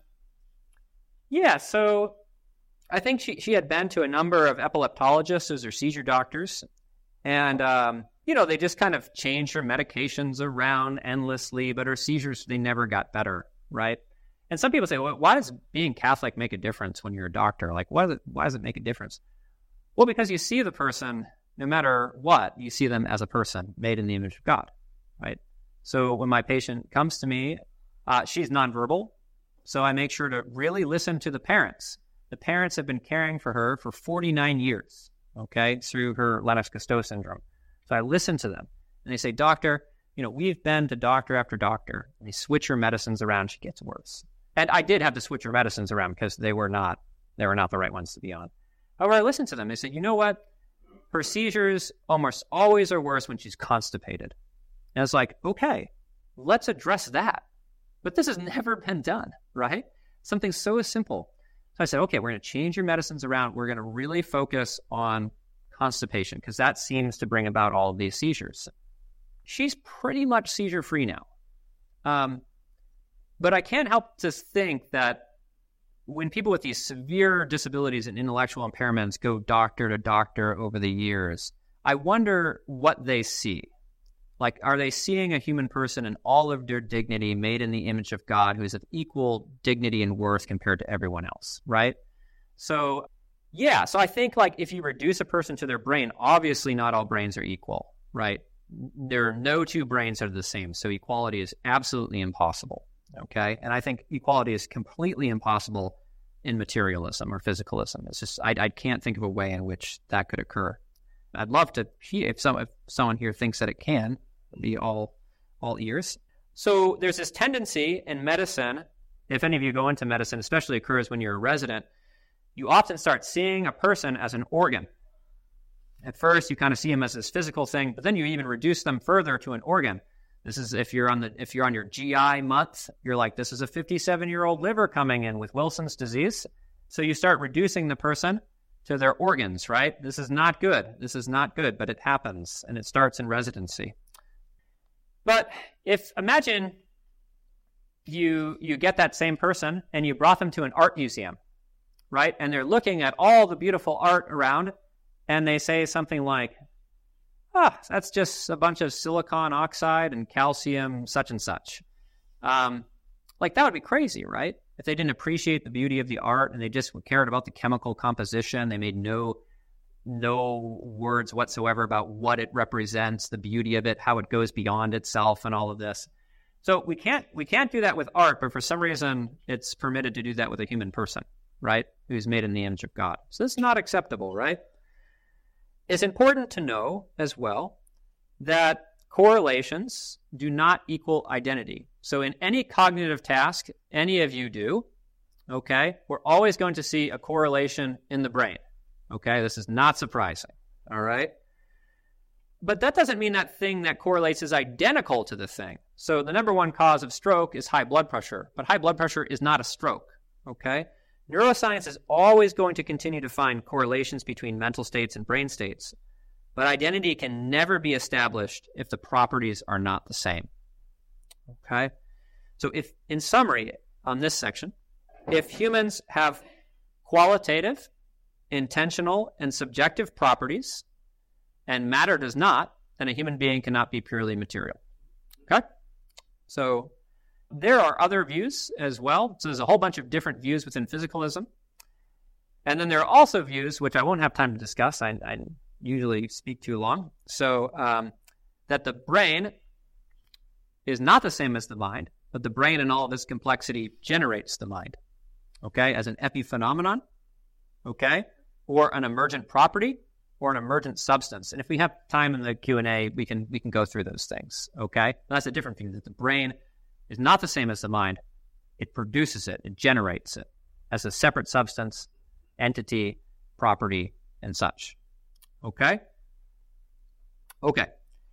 yeah, so I think she, she had been to a number of epileptologists, those are seizure doctors, and um, you know, they just kind of changed her medications around endlessly, but her seizures, they never got better, right? And some people say, well, why does being Catholic make a difference when you're a doctor? Like, why does it, why does it make a difference? Well, because you see the person, no matter what, you see them as a person made in the image of God, right? So when my patient comes to me, uh, she's nonverbal, So I make sure to really listen to the parents. The parents have been caring for her for forty-nine years, okay, through her Lennox-Gastaut syndrome. So I listen to them, and they say, doctor, you know, we've been to doctor after doctor, and they switch her medicines around, she gets worse. And I did have to switch her medicines around because they were not, they were not the right ones to be on. However, I listened to them. They said, you know what? Her seizures almost always are worse when she's constipated. And I was like, okay, let's address that. But this has never been done, right? Something so simple. So I said, okay, we're going to change your medicines around. We're going to really focus on constipation because that seems to bring about all of these seizures. She's pretty much seizure-free now. Um, but I can't help to think that when people with these severe disabilities and intellectual impairments go doctor to doctor over the years, I wonder what they see. Like, are they seeing a human person in all of their dignity, made in the image of God, who's of equal dignity and worth compared to everyone else, right? So, yeah, so I think, like, if you reduce a person to their brain, obviously not all brains are equal, right? There are no two brains that are the same, so equality is absolutely impossible, okay? And I think equality is completely impossible in materialism or physicalism. It's just, I, I can't think of a way in which that could occur. I'd love to hear if, some, if someone here thinks that it can, be all all ears. So there's this tendency in medicine, if any of you go into medicine, especially occurs when you're a resident, you often start seeing a person as an organ. At first, you kind of see them as this physical thing, but then you even reduce them further to an organ. This is if you're on the if you're on your G I month, you're like, this is a fifty-seven-year-old liver coming in with Wilson's disease. So you start reducing the person to their organs, right? This is not good. This is not good, but it happens, and it starts in residency. But if, imagine you you get that same person and you brought them to an art museum, right? And they're looking at all the beautiful art around, and they say something like, ah, that's just a bunch of silicon oxide and calcium such and such. Um, like, that would be crazy, right? If they didn't appreciate the beauty of the art and they just cared about the chemical composition, they made no no words whatsoever about what it represents, the beauty of it, how it goes beyond itself, and all of this. So we can't we can't do that with art, but for some reason it's permitted to do that with a human person, right? Who's made in the image of God. So this is not acceptable, right? It's important to know as well that correlations do not equal identity. So in any cognitive task any of you do, okay, we're always going to see a correlation in the brain. Okay, this is not surprising, all right? But that doesn't mean that thing that correlates is identical to the thing. So the number one cause of stroke is high blood pressure, but high blood pressure is not a stroke, okay? Neuroscience is always going to continue to find correlations between mental states and brain states, but identity can never be established if the properties are not the same, okay? So if, in summary, on this section, if humans have qualitative, intentional, and subjective properties, and matter does not, then a human being cannot be purely material. Okay? So there are other views as well. So there's a whole bunch of different views within physicalism. And then there are also views, which I won't have time to discuss. I, I usually speak too long. So um, that the brain is not the same as the mind, but the brain in all of its complexity generates the mind. Okay? As an epiphenomenon. Okay? Or an emergent property, or an emergent substance. And if we have time in the Q and A, we can we can go through those things, okay? That's a different thing, that the brain is not the same as the mind. It produces it, it generates it as a separate substance, entity, property, and such, okay? Okay.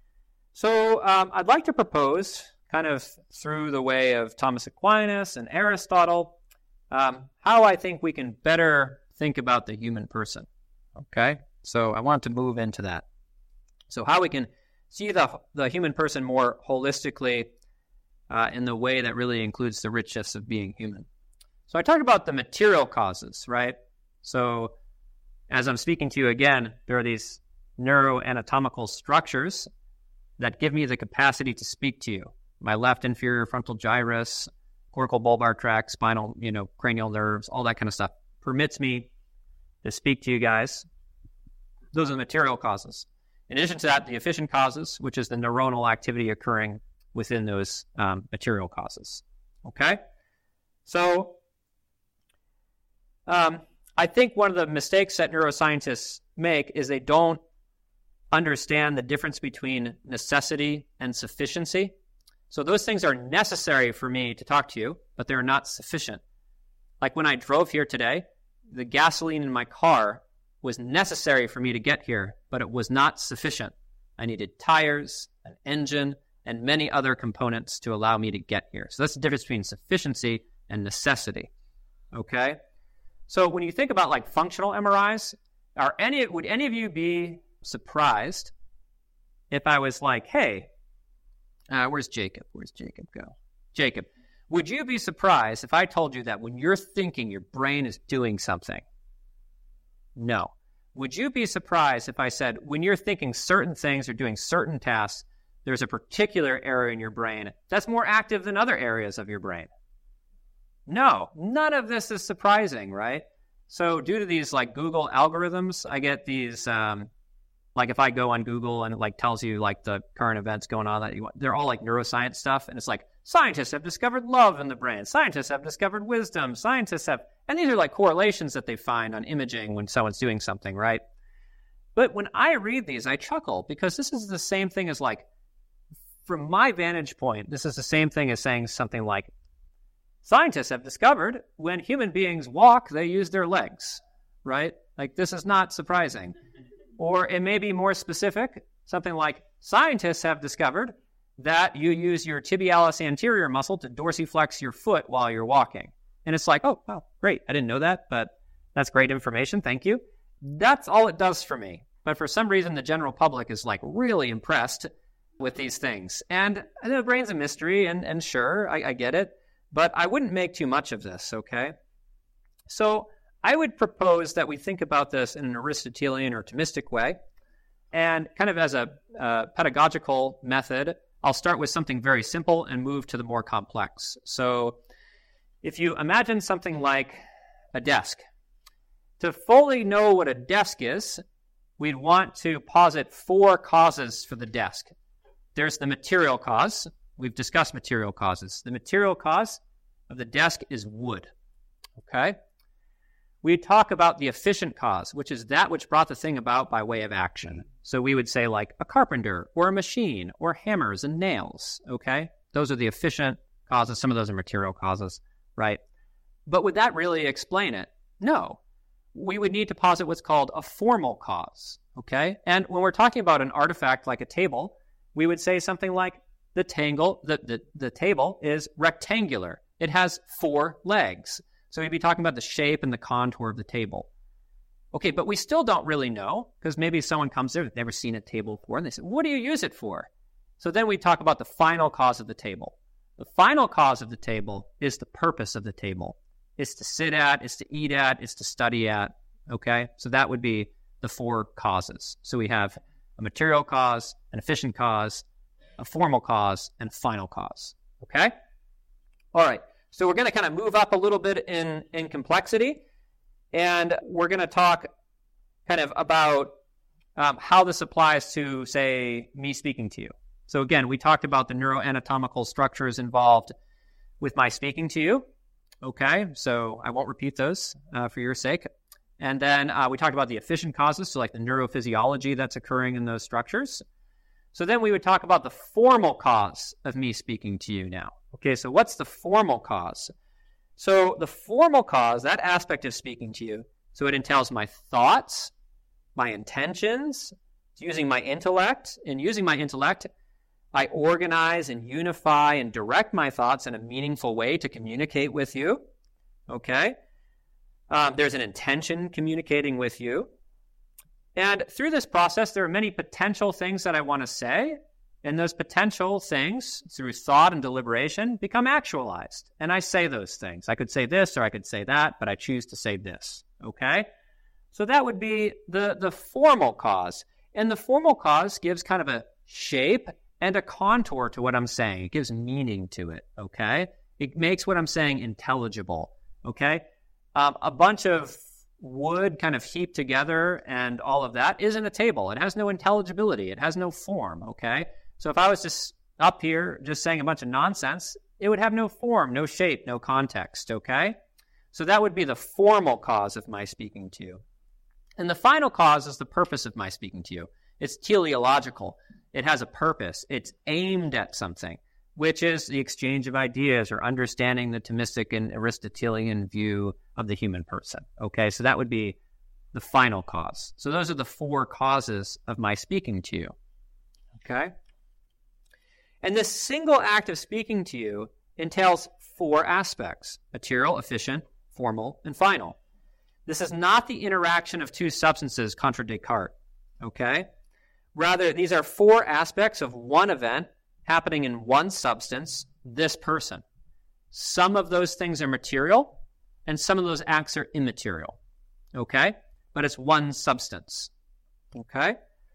So um, I'd like to propose, kind of through the way of Thomas Aquinas and Aristotle, um, how I think we can better think about the human person, okay? So I want to move into that. So how we can see the the human person more holistically uh, in the way that really includes the richness of being human. So I talk about the material causes, right? So as I'm speaking to you again, there are these neuroanatomical structures that give me the capacity to speak to you. My left inferior frontal gyrus, cortical bulbar tract, spinal, you know, cranial nerves, all that kind of stuff permits me to speak to you guys. Those are the material causes. In addition to that, the efficient causes, which is the neuronal activity occurring within those um, material causes. Okay? So um, I think one of the mistakes that neuroscientists make is they don't understand the difference between necessity and sufficiency. So those things are necessary for me to talk to you, but they're not sufficient. Like when I drove here today, the gasoline in my car was necessary for me to get here, but it was not sufficient. I needed tires, an engine, and many other components to allow me to get here. So that's the difference between sufficiency and necessity. Okay? So when you think about like functional M R Is, are any would any of you be surprised if I was like, hey, uh, where's Jacob? Where's Jacob go? Jacob, would you be surprised if I told you that when you're thinking, your brain is doing something? No. Would you be surprised if I said, when you're thinking certain things or doing certain tasks, there's a particular area in your brain that's more active than other areas of your brain? No, none of this is surprising, right? So due to these like Google algorithms, I get these, um, like if I go on Google and it like tells you like the current events going on, that you want, they're all like neuroscience stuff. And it's like, scientists have discovered love in the brain. Scientists have discovered wisdom. Scientists have, and these are like correlations that they find on imaging when someone's doing something, right? But when I read these, I chuckle because this is the same thing as like, from my vantage point, this is the same thing as saying something like, scientists have discovered when human beings walk, they use their legs, right? Like this is not surprising. Or it may be more specific, something like, scientists have discovered that you use your tibialis anterior muscle to dorsiflex your foot while you're walking. And it's like, oh, wow, great. I didn't know that, but that's great information. Thank you. That's all it does for me. But for some reason, the general public is like really impressed with these things. And the brain's a mystery, and, and sure, I, I get it. But I wouldn't make too much of this, okay? So I would propose that we think about this in an Aristotelian or Thomistic way. And kind of as a uh, pedagogical method, I'll start with something very simple and move to the more complex. So if you imagine something like a desk, to fully know what a desk is, we'd want to posit four causes for the desk. There's the material cause. We've discussed material causes. The material cause of the desk is wood, okay? We talk about the efficient cause, which is that which brought the thing about by way of action. So we would say like a carpenter or a machine or hammers and nails, okay? Those are the efficient causes. Some of those are material causes, right? But would that really explain it? No. We would need to posit what's called a formal cause, okay? And when we're talking about an artifact like a table, we would say something like the tangle, the, the, the table is rectangular. It has four legs. So we'd be talking about the shape and the contour of the table. Okay, but we still don't really know, because maybe someone comes there, they've never seen a table before, and they say, what do you use it for? So then we talk about the final cause of the table. The final cause of the table is the purpose of the table. It's to sit at, it's to eat at, it's to study at, okay? So that would be the four causes. So we have a material cause, an efficient cause, a formal cause, and a final cause, okay? All right, so we're going to kind of move up a little bit in, in complexity, and we're going to talk kind of about um, how this applies to, say, me speaking to you. So again, we talked about the neuroanatomical structures involved with my speaking to you, okay? So I won't repeat those uh, for your sake. And then uh, we talked about the efficient causes, so like the neurophysiology that's occurring in those structures. So then we would talk about the formal cause of me speaking to you now. Okay, so what's the formal cause? So the formal cause, that aspect of speaking to you, so it entails my thoughts, my intentions, using my intellect. In using my intellect, I organize and unify and direct my thoughts in a meaningful way to communicate with you. Okay? Um, there's an intention communicating with you. And through this process, there are many potential things that I want to say. And those potential things, through thought and deliberation, become actualized. And I say those things. I could say this or I could say that, but I choose to say this. Okay? So that would be the, the formal cause. And the formal cause gives kind of a shape and a contour to what I'm saying. It gives meaning to it. Okay? It makes what I'm saying intelligible. Okay? Um, a bunch of wood kind of heaped together and all of that isn't a table. It has no intelligibility. It has no form. Okay? So if I was just up here just saying a bunch of nonsense, it would have no form, no shape, no context, okay? So that would be the formal cause of my speaking to you. And the final cause is the purpose of my speaking to you. It's teleological. It has a purpose. It's aimed at something, which is the exchange of ideas or understanding the Thomistic and Aristotelian view of the human person, okay? So that would be the final cause. So those are the four causes of my speaking to you, okay? And this single act of speaking to you entails four aspects: material, efficient, formal, and final. This is not the interaction of two substances contra Descartes, okay? Rather, these are four aspects of one event happening in one substance, this person. Some of those things are material, and some of those acts are immaterial, okay? But it's one substance, okay?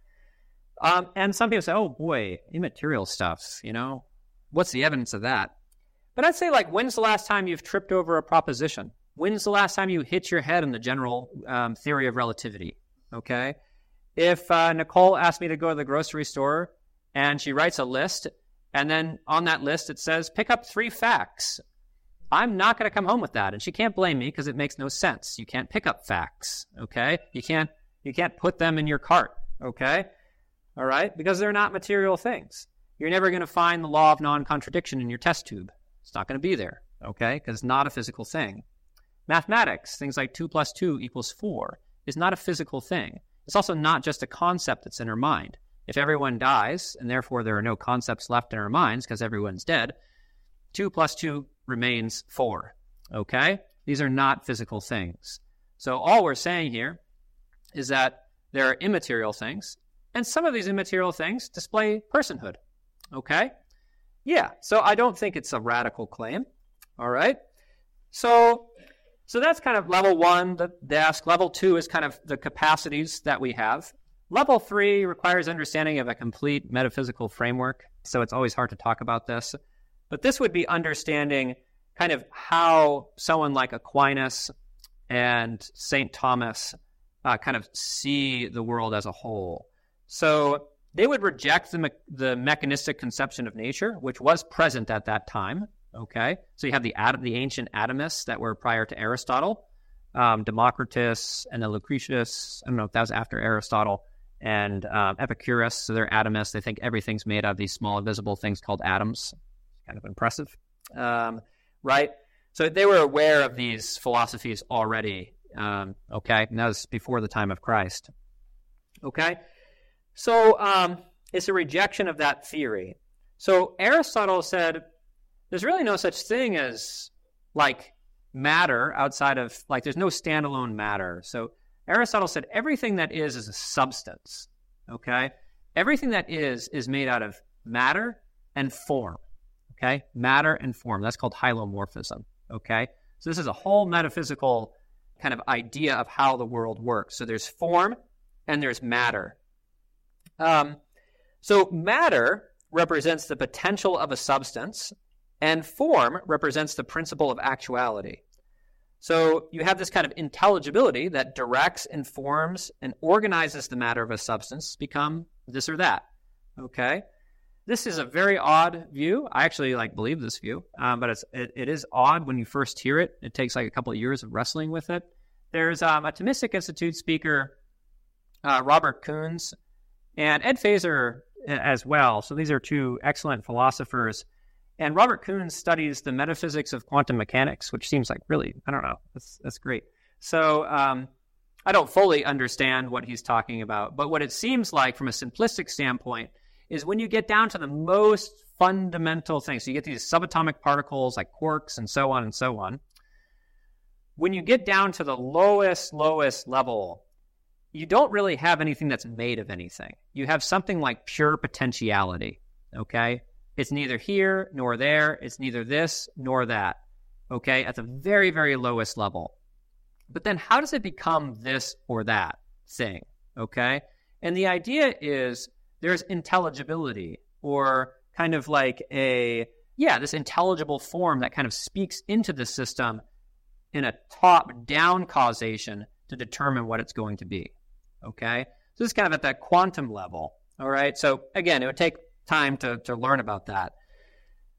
Um, and some people say, oh boy, immaterial stuff, you know? What's the evidence of that? But I'd say, like, when's the last time you've tripped over a proposition? When's the last time you hit your head in the general um, theory of relativity, okay? If uh, Nicole asked me to go to the grocery store and she writes a list, and then on that list it says, pick up three facts, I'm not going to come home with that. And she can't blame me because it makes no sense. You can't pick up facts, okay? You can't, you can't put them in your cart, okay? All right? Because they're not material things. You're never going to find the law of non-contradiction in your test tube. It's not going to be there, okay? Because it's not a physical thing. Mathematics, things like two plus two equals four, is not a physical thing. It's also not just a concept that's in our mind. If everyone dies, and therefore there are no concepts left in our minds because everyone's dead, two plus two remains four, okay? These are not physical things. So all we're saying here is that there are immaterial things, and some of these immaterial things display personhood, okay? Yeah, so I don't think it's a radical claim, all right? So... So that's kind of level one, the desk. Level two is kind of the capacities that we have. Level three requires understanding of a complete metaphysical framework. So it's always hard to talk about this. But this would be understanding kind of how someone like Aquinas and Saint Thomas uh, kind of see the world as a whole. So they would reject the, me- the mechanistic conception of nature, which was present at that time. Okay, so you have the Ad- the ancient atomists that were prior to Aristotle, um, Democritus and then Lucretius. I don't know if that was after Aristotle, and um, Epicurus. So they're atomists. They think everything's made out of these small invisible things called atoms. Kind of impressive, um, right? So they were aware of these philosophies already. Um, okay, and that was before the time of Christ. Okay, so um, it's a rejection of that theory. So Aristotle said, there's really no such thing as, like, matter outside of, like, there's no standalone matter. So Aristotle said everything that is is a substance, okay? Everything that is is made out of matter and form, okay? Matter and form. That's called hylomorphism, okay? So this is a whole metaphysical kind of idea of how the world works. So there's form and there's matter. Um, so matter represents the potential of a substance, and form represents the principle of actuality. So you have this kind of intelligibility that directs, informs, and organizes the matter of a substance to become this or that. Okay? This is a very odd view. I actually like believe this view, um, but it's, it, it is odd when you first hear it. It takes like a couple of years of wrestling with it. There's um, a Thomistic Institute speaker, uh, Robert Koons, and Ed Feser as well. So these are two excellent philosophers. And Robert Koons studies the metaphysics of quantum mechanics, which seems like really, I don't know, that's, that's great. So um, I don't fully understand what he's talking about, but what it seems like from a simplistic standpoint is when you get down to the most fundamental things, so you get these subatomic particles like quarks and so on and so on, when you get down to the lowest, lowest level, you don't really have anything that's made of anything. You have something like pure potentiality, okay? It's neither here nor there. It's neither this nor that, okay, at the very, very lowest level. But then how does it become this or that thing, okay? And the idea is there's intelligibility or kind of like a, yeah, this intelligible form that kind of speaks into the system in a top-down causation to determine what it's going to be, okay? So this is kind of at that quantum level, all right? So again, it would take time to, to learn about that.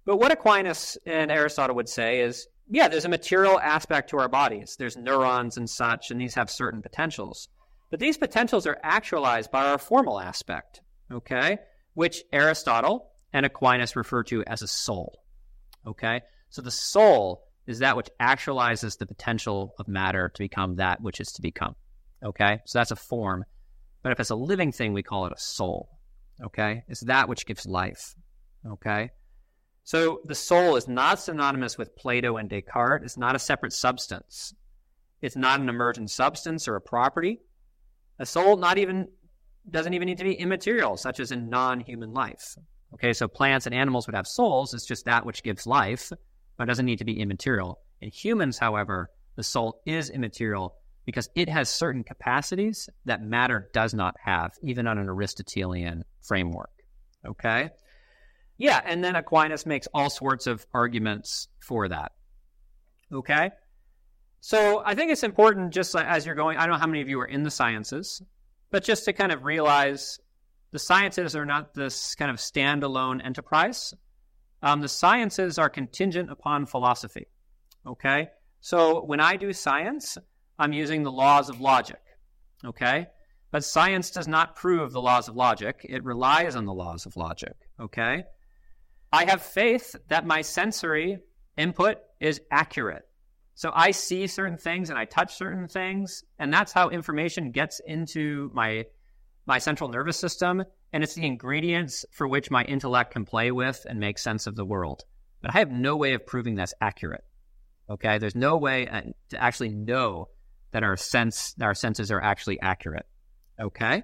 But what Aquinas and Aristotle would say is, yeah, there's a material aspect to our bodies. There's neurons and such, and these have certain potentials. But these potentials are actualized by our formal aspect, okay, which Aristotle and Aquinas refer to as a soul, okay? So the soul is that which actualizes the potential of matter to become that which is to become, okay? So that's a form. But if it's a living thing, we call it a soul, okay? It's that which gives life, okay? So the soul is not synonymous with Plato and Descartes. It's not a separate substance. It's not an emergent substance or a property. A soul not even doesn't even need to be immaterial, such as in non-human life. Okay, so plants and animals would have souls. It's just that which gives life, but it doesn't need to be immaterial. In humans, however, the soul is immaterial because it has certain capacities that matter does not have, even on an Aristotelian framework. Okay? Yeah, and then Aquinas makes all sorts of arguments for that. Okay? So I think it's important, just as you're going, I don't know how many of you are in the sciences, but just to kind of realize the sciences are not this kind of standalone enterprise. Um, the sciences are contingent upon philosophy. Okay? So when I do science, I'm using the laws of logic. Okay? But science does not prove the laws of logic. It relies on the laws of logic. Okay? I have faith that my sensory input is accurate. So I see certain things and I touch certain things, and that's how information gets into my my central nervous system, and it's the ingredients for which my intellect can play with and make sense of the world. But I have no way of proving that's accurate. Okay? There's no way to actually know that our sense our senses are actually accurate. Okay?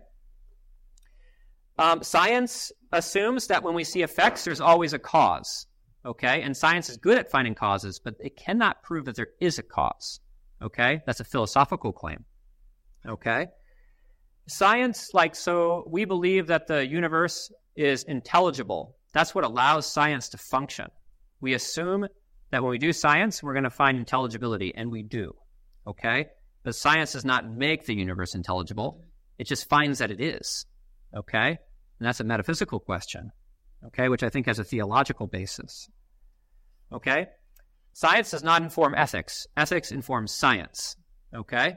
Um, science assumes that when we see effects, there's always a cause, okay? And science is good at finding causes, but it cannot prove that there is a cause, okay? That's a philosophical claim, okay? Science, like, so we believe that the universe is intelligible. That's what allows science to function. We assume that when we do science, we're going to find intelligibility, and we do, okay? But science does not make the universe intelligible. It just finds that it is. Okay? And that's a metaphysical question, okay, which I think has a theological basis. Okay? Science does not inform ethics. Ethics informs science. Okay?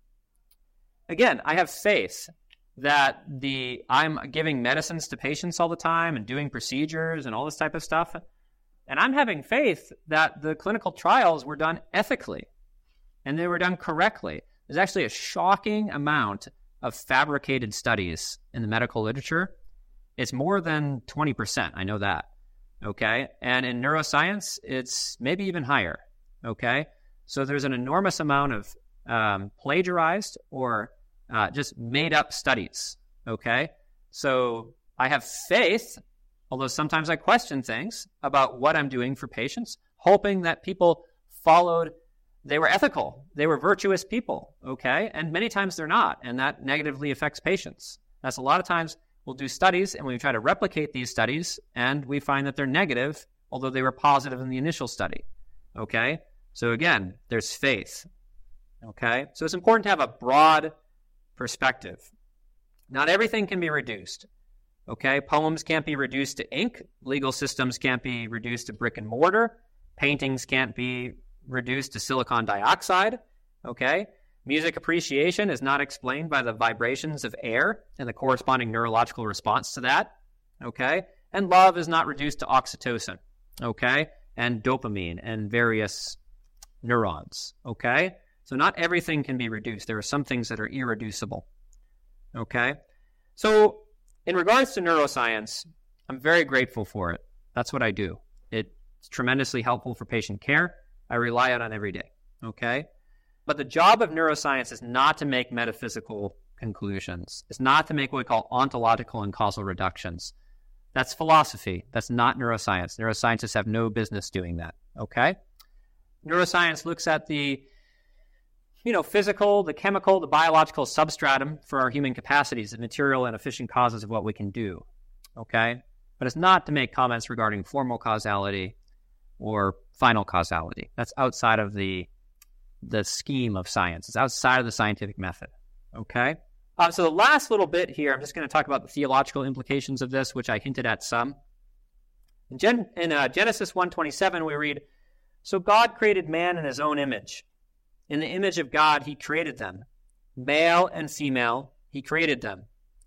Again, I have faith that the I'm giving medicines to patients all the time and doing procedures and all this type of stuff. And I'm having faith that the clinical trials were done ethically and they were done correctly. There's actually a shocking amount of fabricated studies in the medical literature. It's more than twenty percent. I know that. Okay? And in neuroscience, it's maybe even higher. Okay? So there's an enormous amount of um, plagiarized or uh, just made up studies. Okay? So I have faith, although sometimes I question things about what I'm doing for patients, hoping that people followed. They were ethical. They were virtuous people, okay? And many times they're not, and that negatively affects patients. That's a lot of times we'll do studies, and we try to replicate these studies, and we find that they're negative, although they were positive in the initial study, okay? So again, there's faith, okay? So it's important to have a broad perspective. Not everything can be reduced, okay? Poems can't be reduced to ink. Legal systems can't be reduced to brick and mortar. Paintings can't be reduced to silicon dioxide, okay? Music appreciation is not explained by the vibrations of air and the corresponding neurological response to that, okay? And love is not reduced to oxytocin, okay? And dopamine and various neurons, okay? So not everything can be reduced. There are some things that are irreducible, okay? So in regards to neuroscience, I'm very grateful for it. That's what I do. It's tremendously helpful for patient care. I rely on it every day, okay? But the job of neuroscience is not to make metaphysical conclusions. It's not to make what we call ontological and causal reductions. That's philosophy. That's not neuroscience. Neuroscientists have no business doing that, okay? Neuroscience looks at the, you know, physical, the chemical, the biological substratum for our human capacities, the material and efficient causes of what we can do, okay? But it's not to make comments regarding formal causality or final causality. That's outside of the the scheme of science. It's outside of the scientific method, okay? Uh, so the last little bit here, I'm just going to talk about the theological implications of this, which I hinted at some. In, Gen- in uh, Genesis one twenty-seven, we read, "So God created man in his own image. In the image of God, he created them. Male and female, he created them."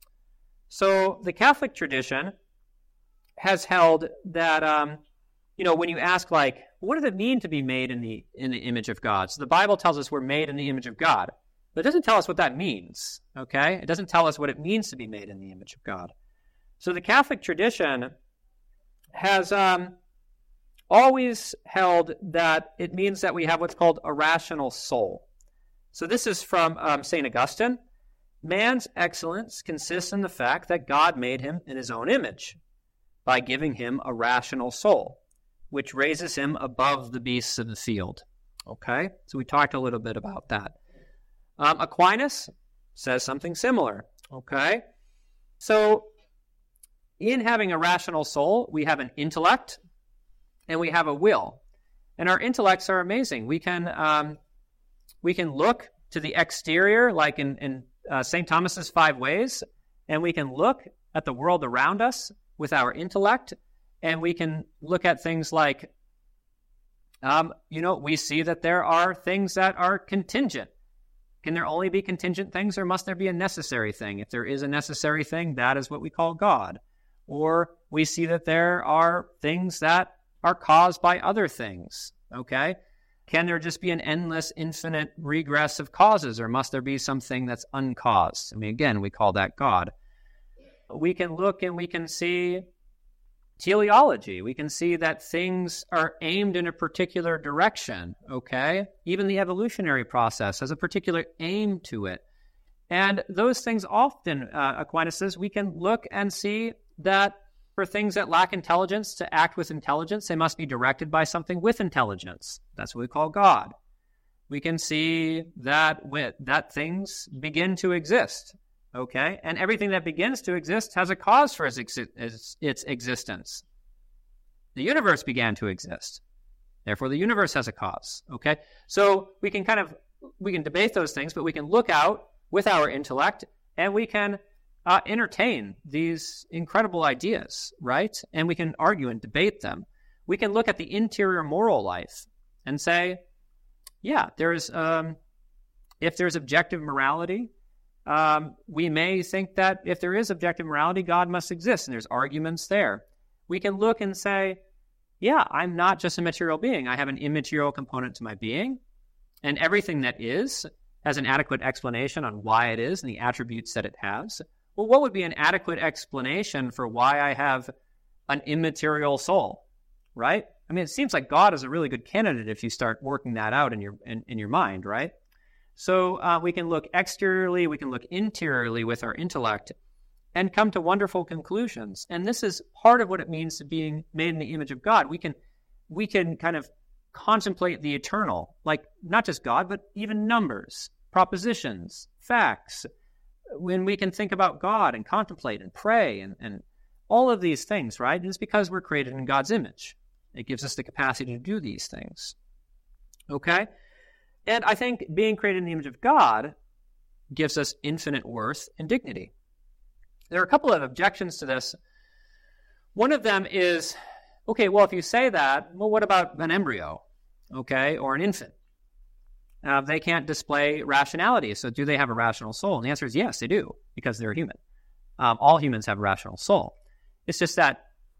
So the Catholic tradition has held that, um, you know, when you ask, like, what does it mean to be made in the in the image of God? So the Bible tells us we're made in the image of God, but it doesn't tell us what that means, okay? It doesn't tell us what it means to be made in the image of God. So the Catholic tradition has um, always held that it means that we have what's called a rational soul. So this is from um, Saint Augustine. "Man's excellence consists in the fact that God made him in his own image by giving him a rational soul, which raises him above the beasts of the field." Okay, so we talked a little bit about that. Um, Aquinas says something similar. Okay, so in having a rational soul, we have an intellect and we have a will. And our intellects are amazing. We can um, we can look to the exterior, like in, in uh, Saint Thomas's Five Ways, and we can look at the world around us with our intellect, and we can look at things like, um, you know, we see that there are things that are contingent. Can there only be contingent things, or must there be a necessary thing? If there is a necessary thing, that is what we call God. Or we see that there are things that are caused by other things, okay? Can there just be an endless, infinite regress of causes, or must there be something that's uncaused? I mean, again, we call that God. We can look and we can see teleology. We can see that things are aimed in a particular direction, okay? Even the evolutionary process has a particular aim to it. And those things often, uh, Aquinas says, we can look and see that for things that lack intelligence to act with intelligence, they must be directed by something with intelligence. That's what we call God. We can see that with, that things begin to exist, okay? And everything that begins to exist has a cause for its, exi- its existence. The universe began to exist. Therefore, the universe has a cause, okay? So we can kind of, we can debate those things, but we can look out with our intellect and we can Uh, entertain these incredible ideas, right? And we can argue and debate them. We can look at the interior moral life and say, yeah, there's um, if there's objective morality, um, we may think that if there is objective morality, God must exist, and there's arguments there. We can look and say, yeah, I'm not just a material being. I have an immaterial component to my being, and everything that is has an adequate explanation on why it is and the attributes that it has. Well, what would be an adequate explanation for why I have an immaterial soul, right? I mean, it seems like God is a really good candidate if you start working that out in your in, in your mind, right? So uh, we can look exteriorly, we can look interiorly with our intellect and come to wonderful conclusions. And this is part of what it means to being made in the image of God. We can we can kind of contemplate the eternal, like not just God, but even numbers, propositions, facts. When we can think about God and contemplate and pray and, and all of these things, right? And it's because we're created in God's image. It gives us the capacity to do these things. Okay? And I think being created in the image of God gives us infinite worth and dignity. There are a couple of objections to this. One of them is, okay, well, if you say that, well, what about an embryo, okay, or an infant? Uh, they can't display rationality, so do they have a rational soul? And the answer is yes, they do, because they're human. Um, all humans have a rational soul. It's just that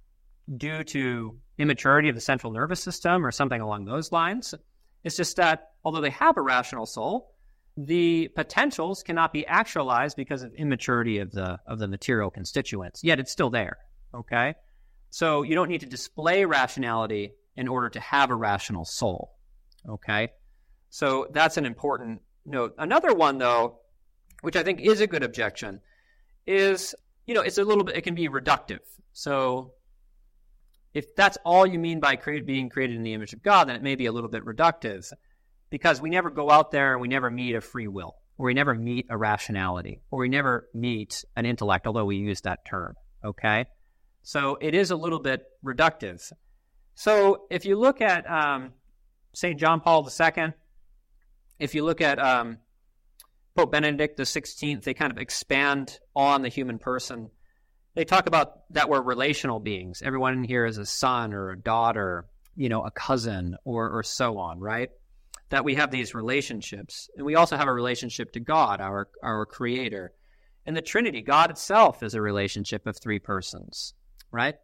due to immaturity of the central nervous system or something along those lines, it's just that although they have a rational soul, the potentials cannot be actualized because of immaturity of the of the material constituents, yet it's still there, okay? So you don't need to display rationality in order to have a rational soul, okay? So that's an important note. Another one, though, which I think is a good objection, is, you know, it's a little bit, it can be reductive. So if that's all you mean by create, being created in the image of God, then it may be a little bit reductive, because we never go out there and we never meet a free will, or we never meet a rationality, or we never meet an intellect, although we use that term, okay? So it is a little bit reductive. So if you look at um, Saint John Paul the Second, if you look at um, Pope Benedict the sixteenth, they kind of expand on the human person. they talk about that we're relational beings. Everyone in here is a son or a daughter, you know, a cousin or, or so on, right? That we have these relationships. And we also have a relationship to God, our, our creator. And the Trinity, God itself is a relationship of three persons, right?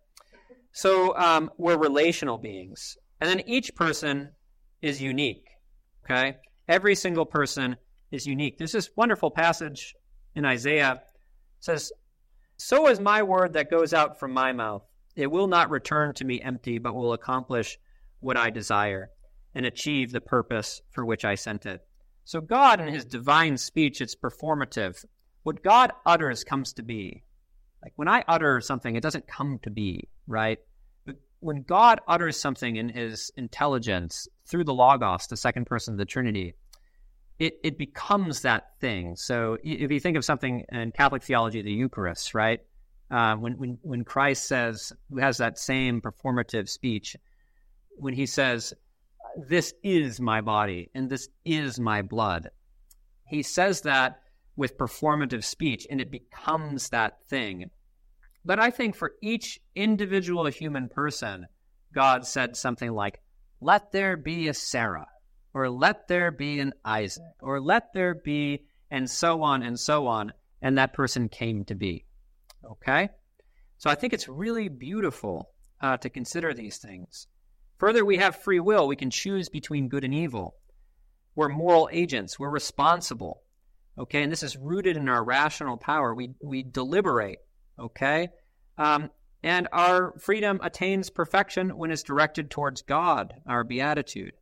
So um, we're relational beings. And then each person is unique, okay? Every single person is unique. There's this wonderful passage in Isaiah. It says, "So is my word that goes out from my mouth. It will not return to me empty, but will accomplish what I desire and achieve the purpose for which I sent it." So God, in his divine speech, it's performative. What God utters comes to be. Like when I utter something, it doesn't come to be, right? But when God utters something in his intelligence through the Logos, the second person of the Trinity, it, it becomes that thing. So if you think of something in Catholic theology, the Eucharist, right? Uh, when, when, when Christ says, who has that same performative speech, when he says, "This is my body and this is my blood," he says that with performative speech, and it becomes that thing. But I think for each individual human person, God said something like, "Let there be a Sarah," or "Let there be an Isaac," or "Let there be," and so on and so on, and that person came to be. Okay? So I think it's really beautiful uh, to consider these things. Further, we have free will. We can choose between good and evil. We're moral agents. We're responsible. Okay, and this is rooted in our rational power. We we deliberate, okay? Um, and our freedom attains perfection when it's directed towards God, our beatitude.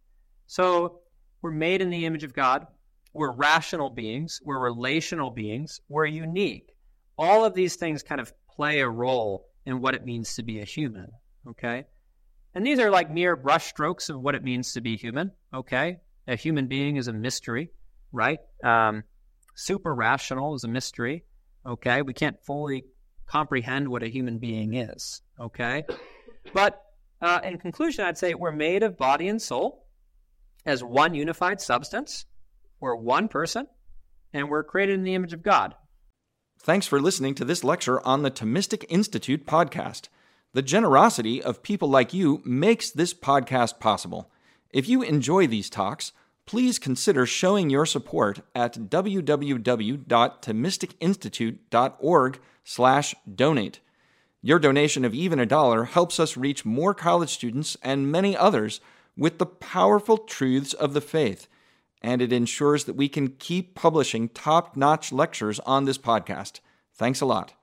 So we're made in the image of God. We're rational beings. We're relational beings. We're unique. All of these things kind of play a role in what it means to be a human, okay? And these are like mere brushstrokes of what it means to be human, okay? A human being is a mystery, right? Um, super rational is a mystery, okay? We can't fully comprehend what a human being is, okay? But uh, in conclusion, I'd say we're made of body and soul as one unified substance. We're one person, and we're created in the image of God. Thanks for listening to this lecture on the Thomistic Institute podcast. The generosity of people like you makes this podcast possible. If you enjoy these talks, please consider showing your support at w w w dot thomistic institute dot org slash donate. Your donation of even a dollar helps us reach more college students and many others with the powerful truths of the faith, and it ensures that we can keep publishing top-notch lectures on this podcast. Thanks a lot.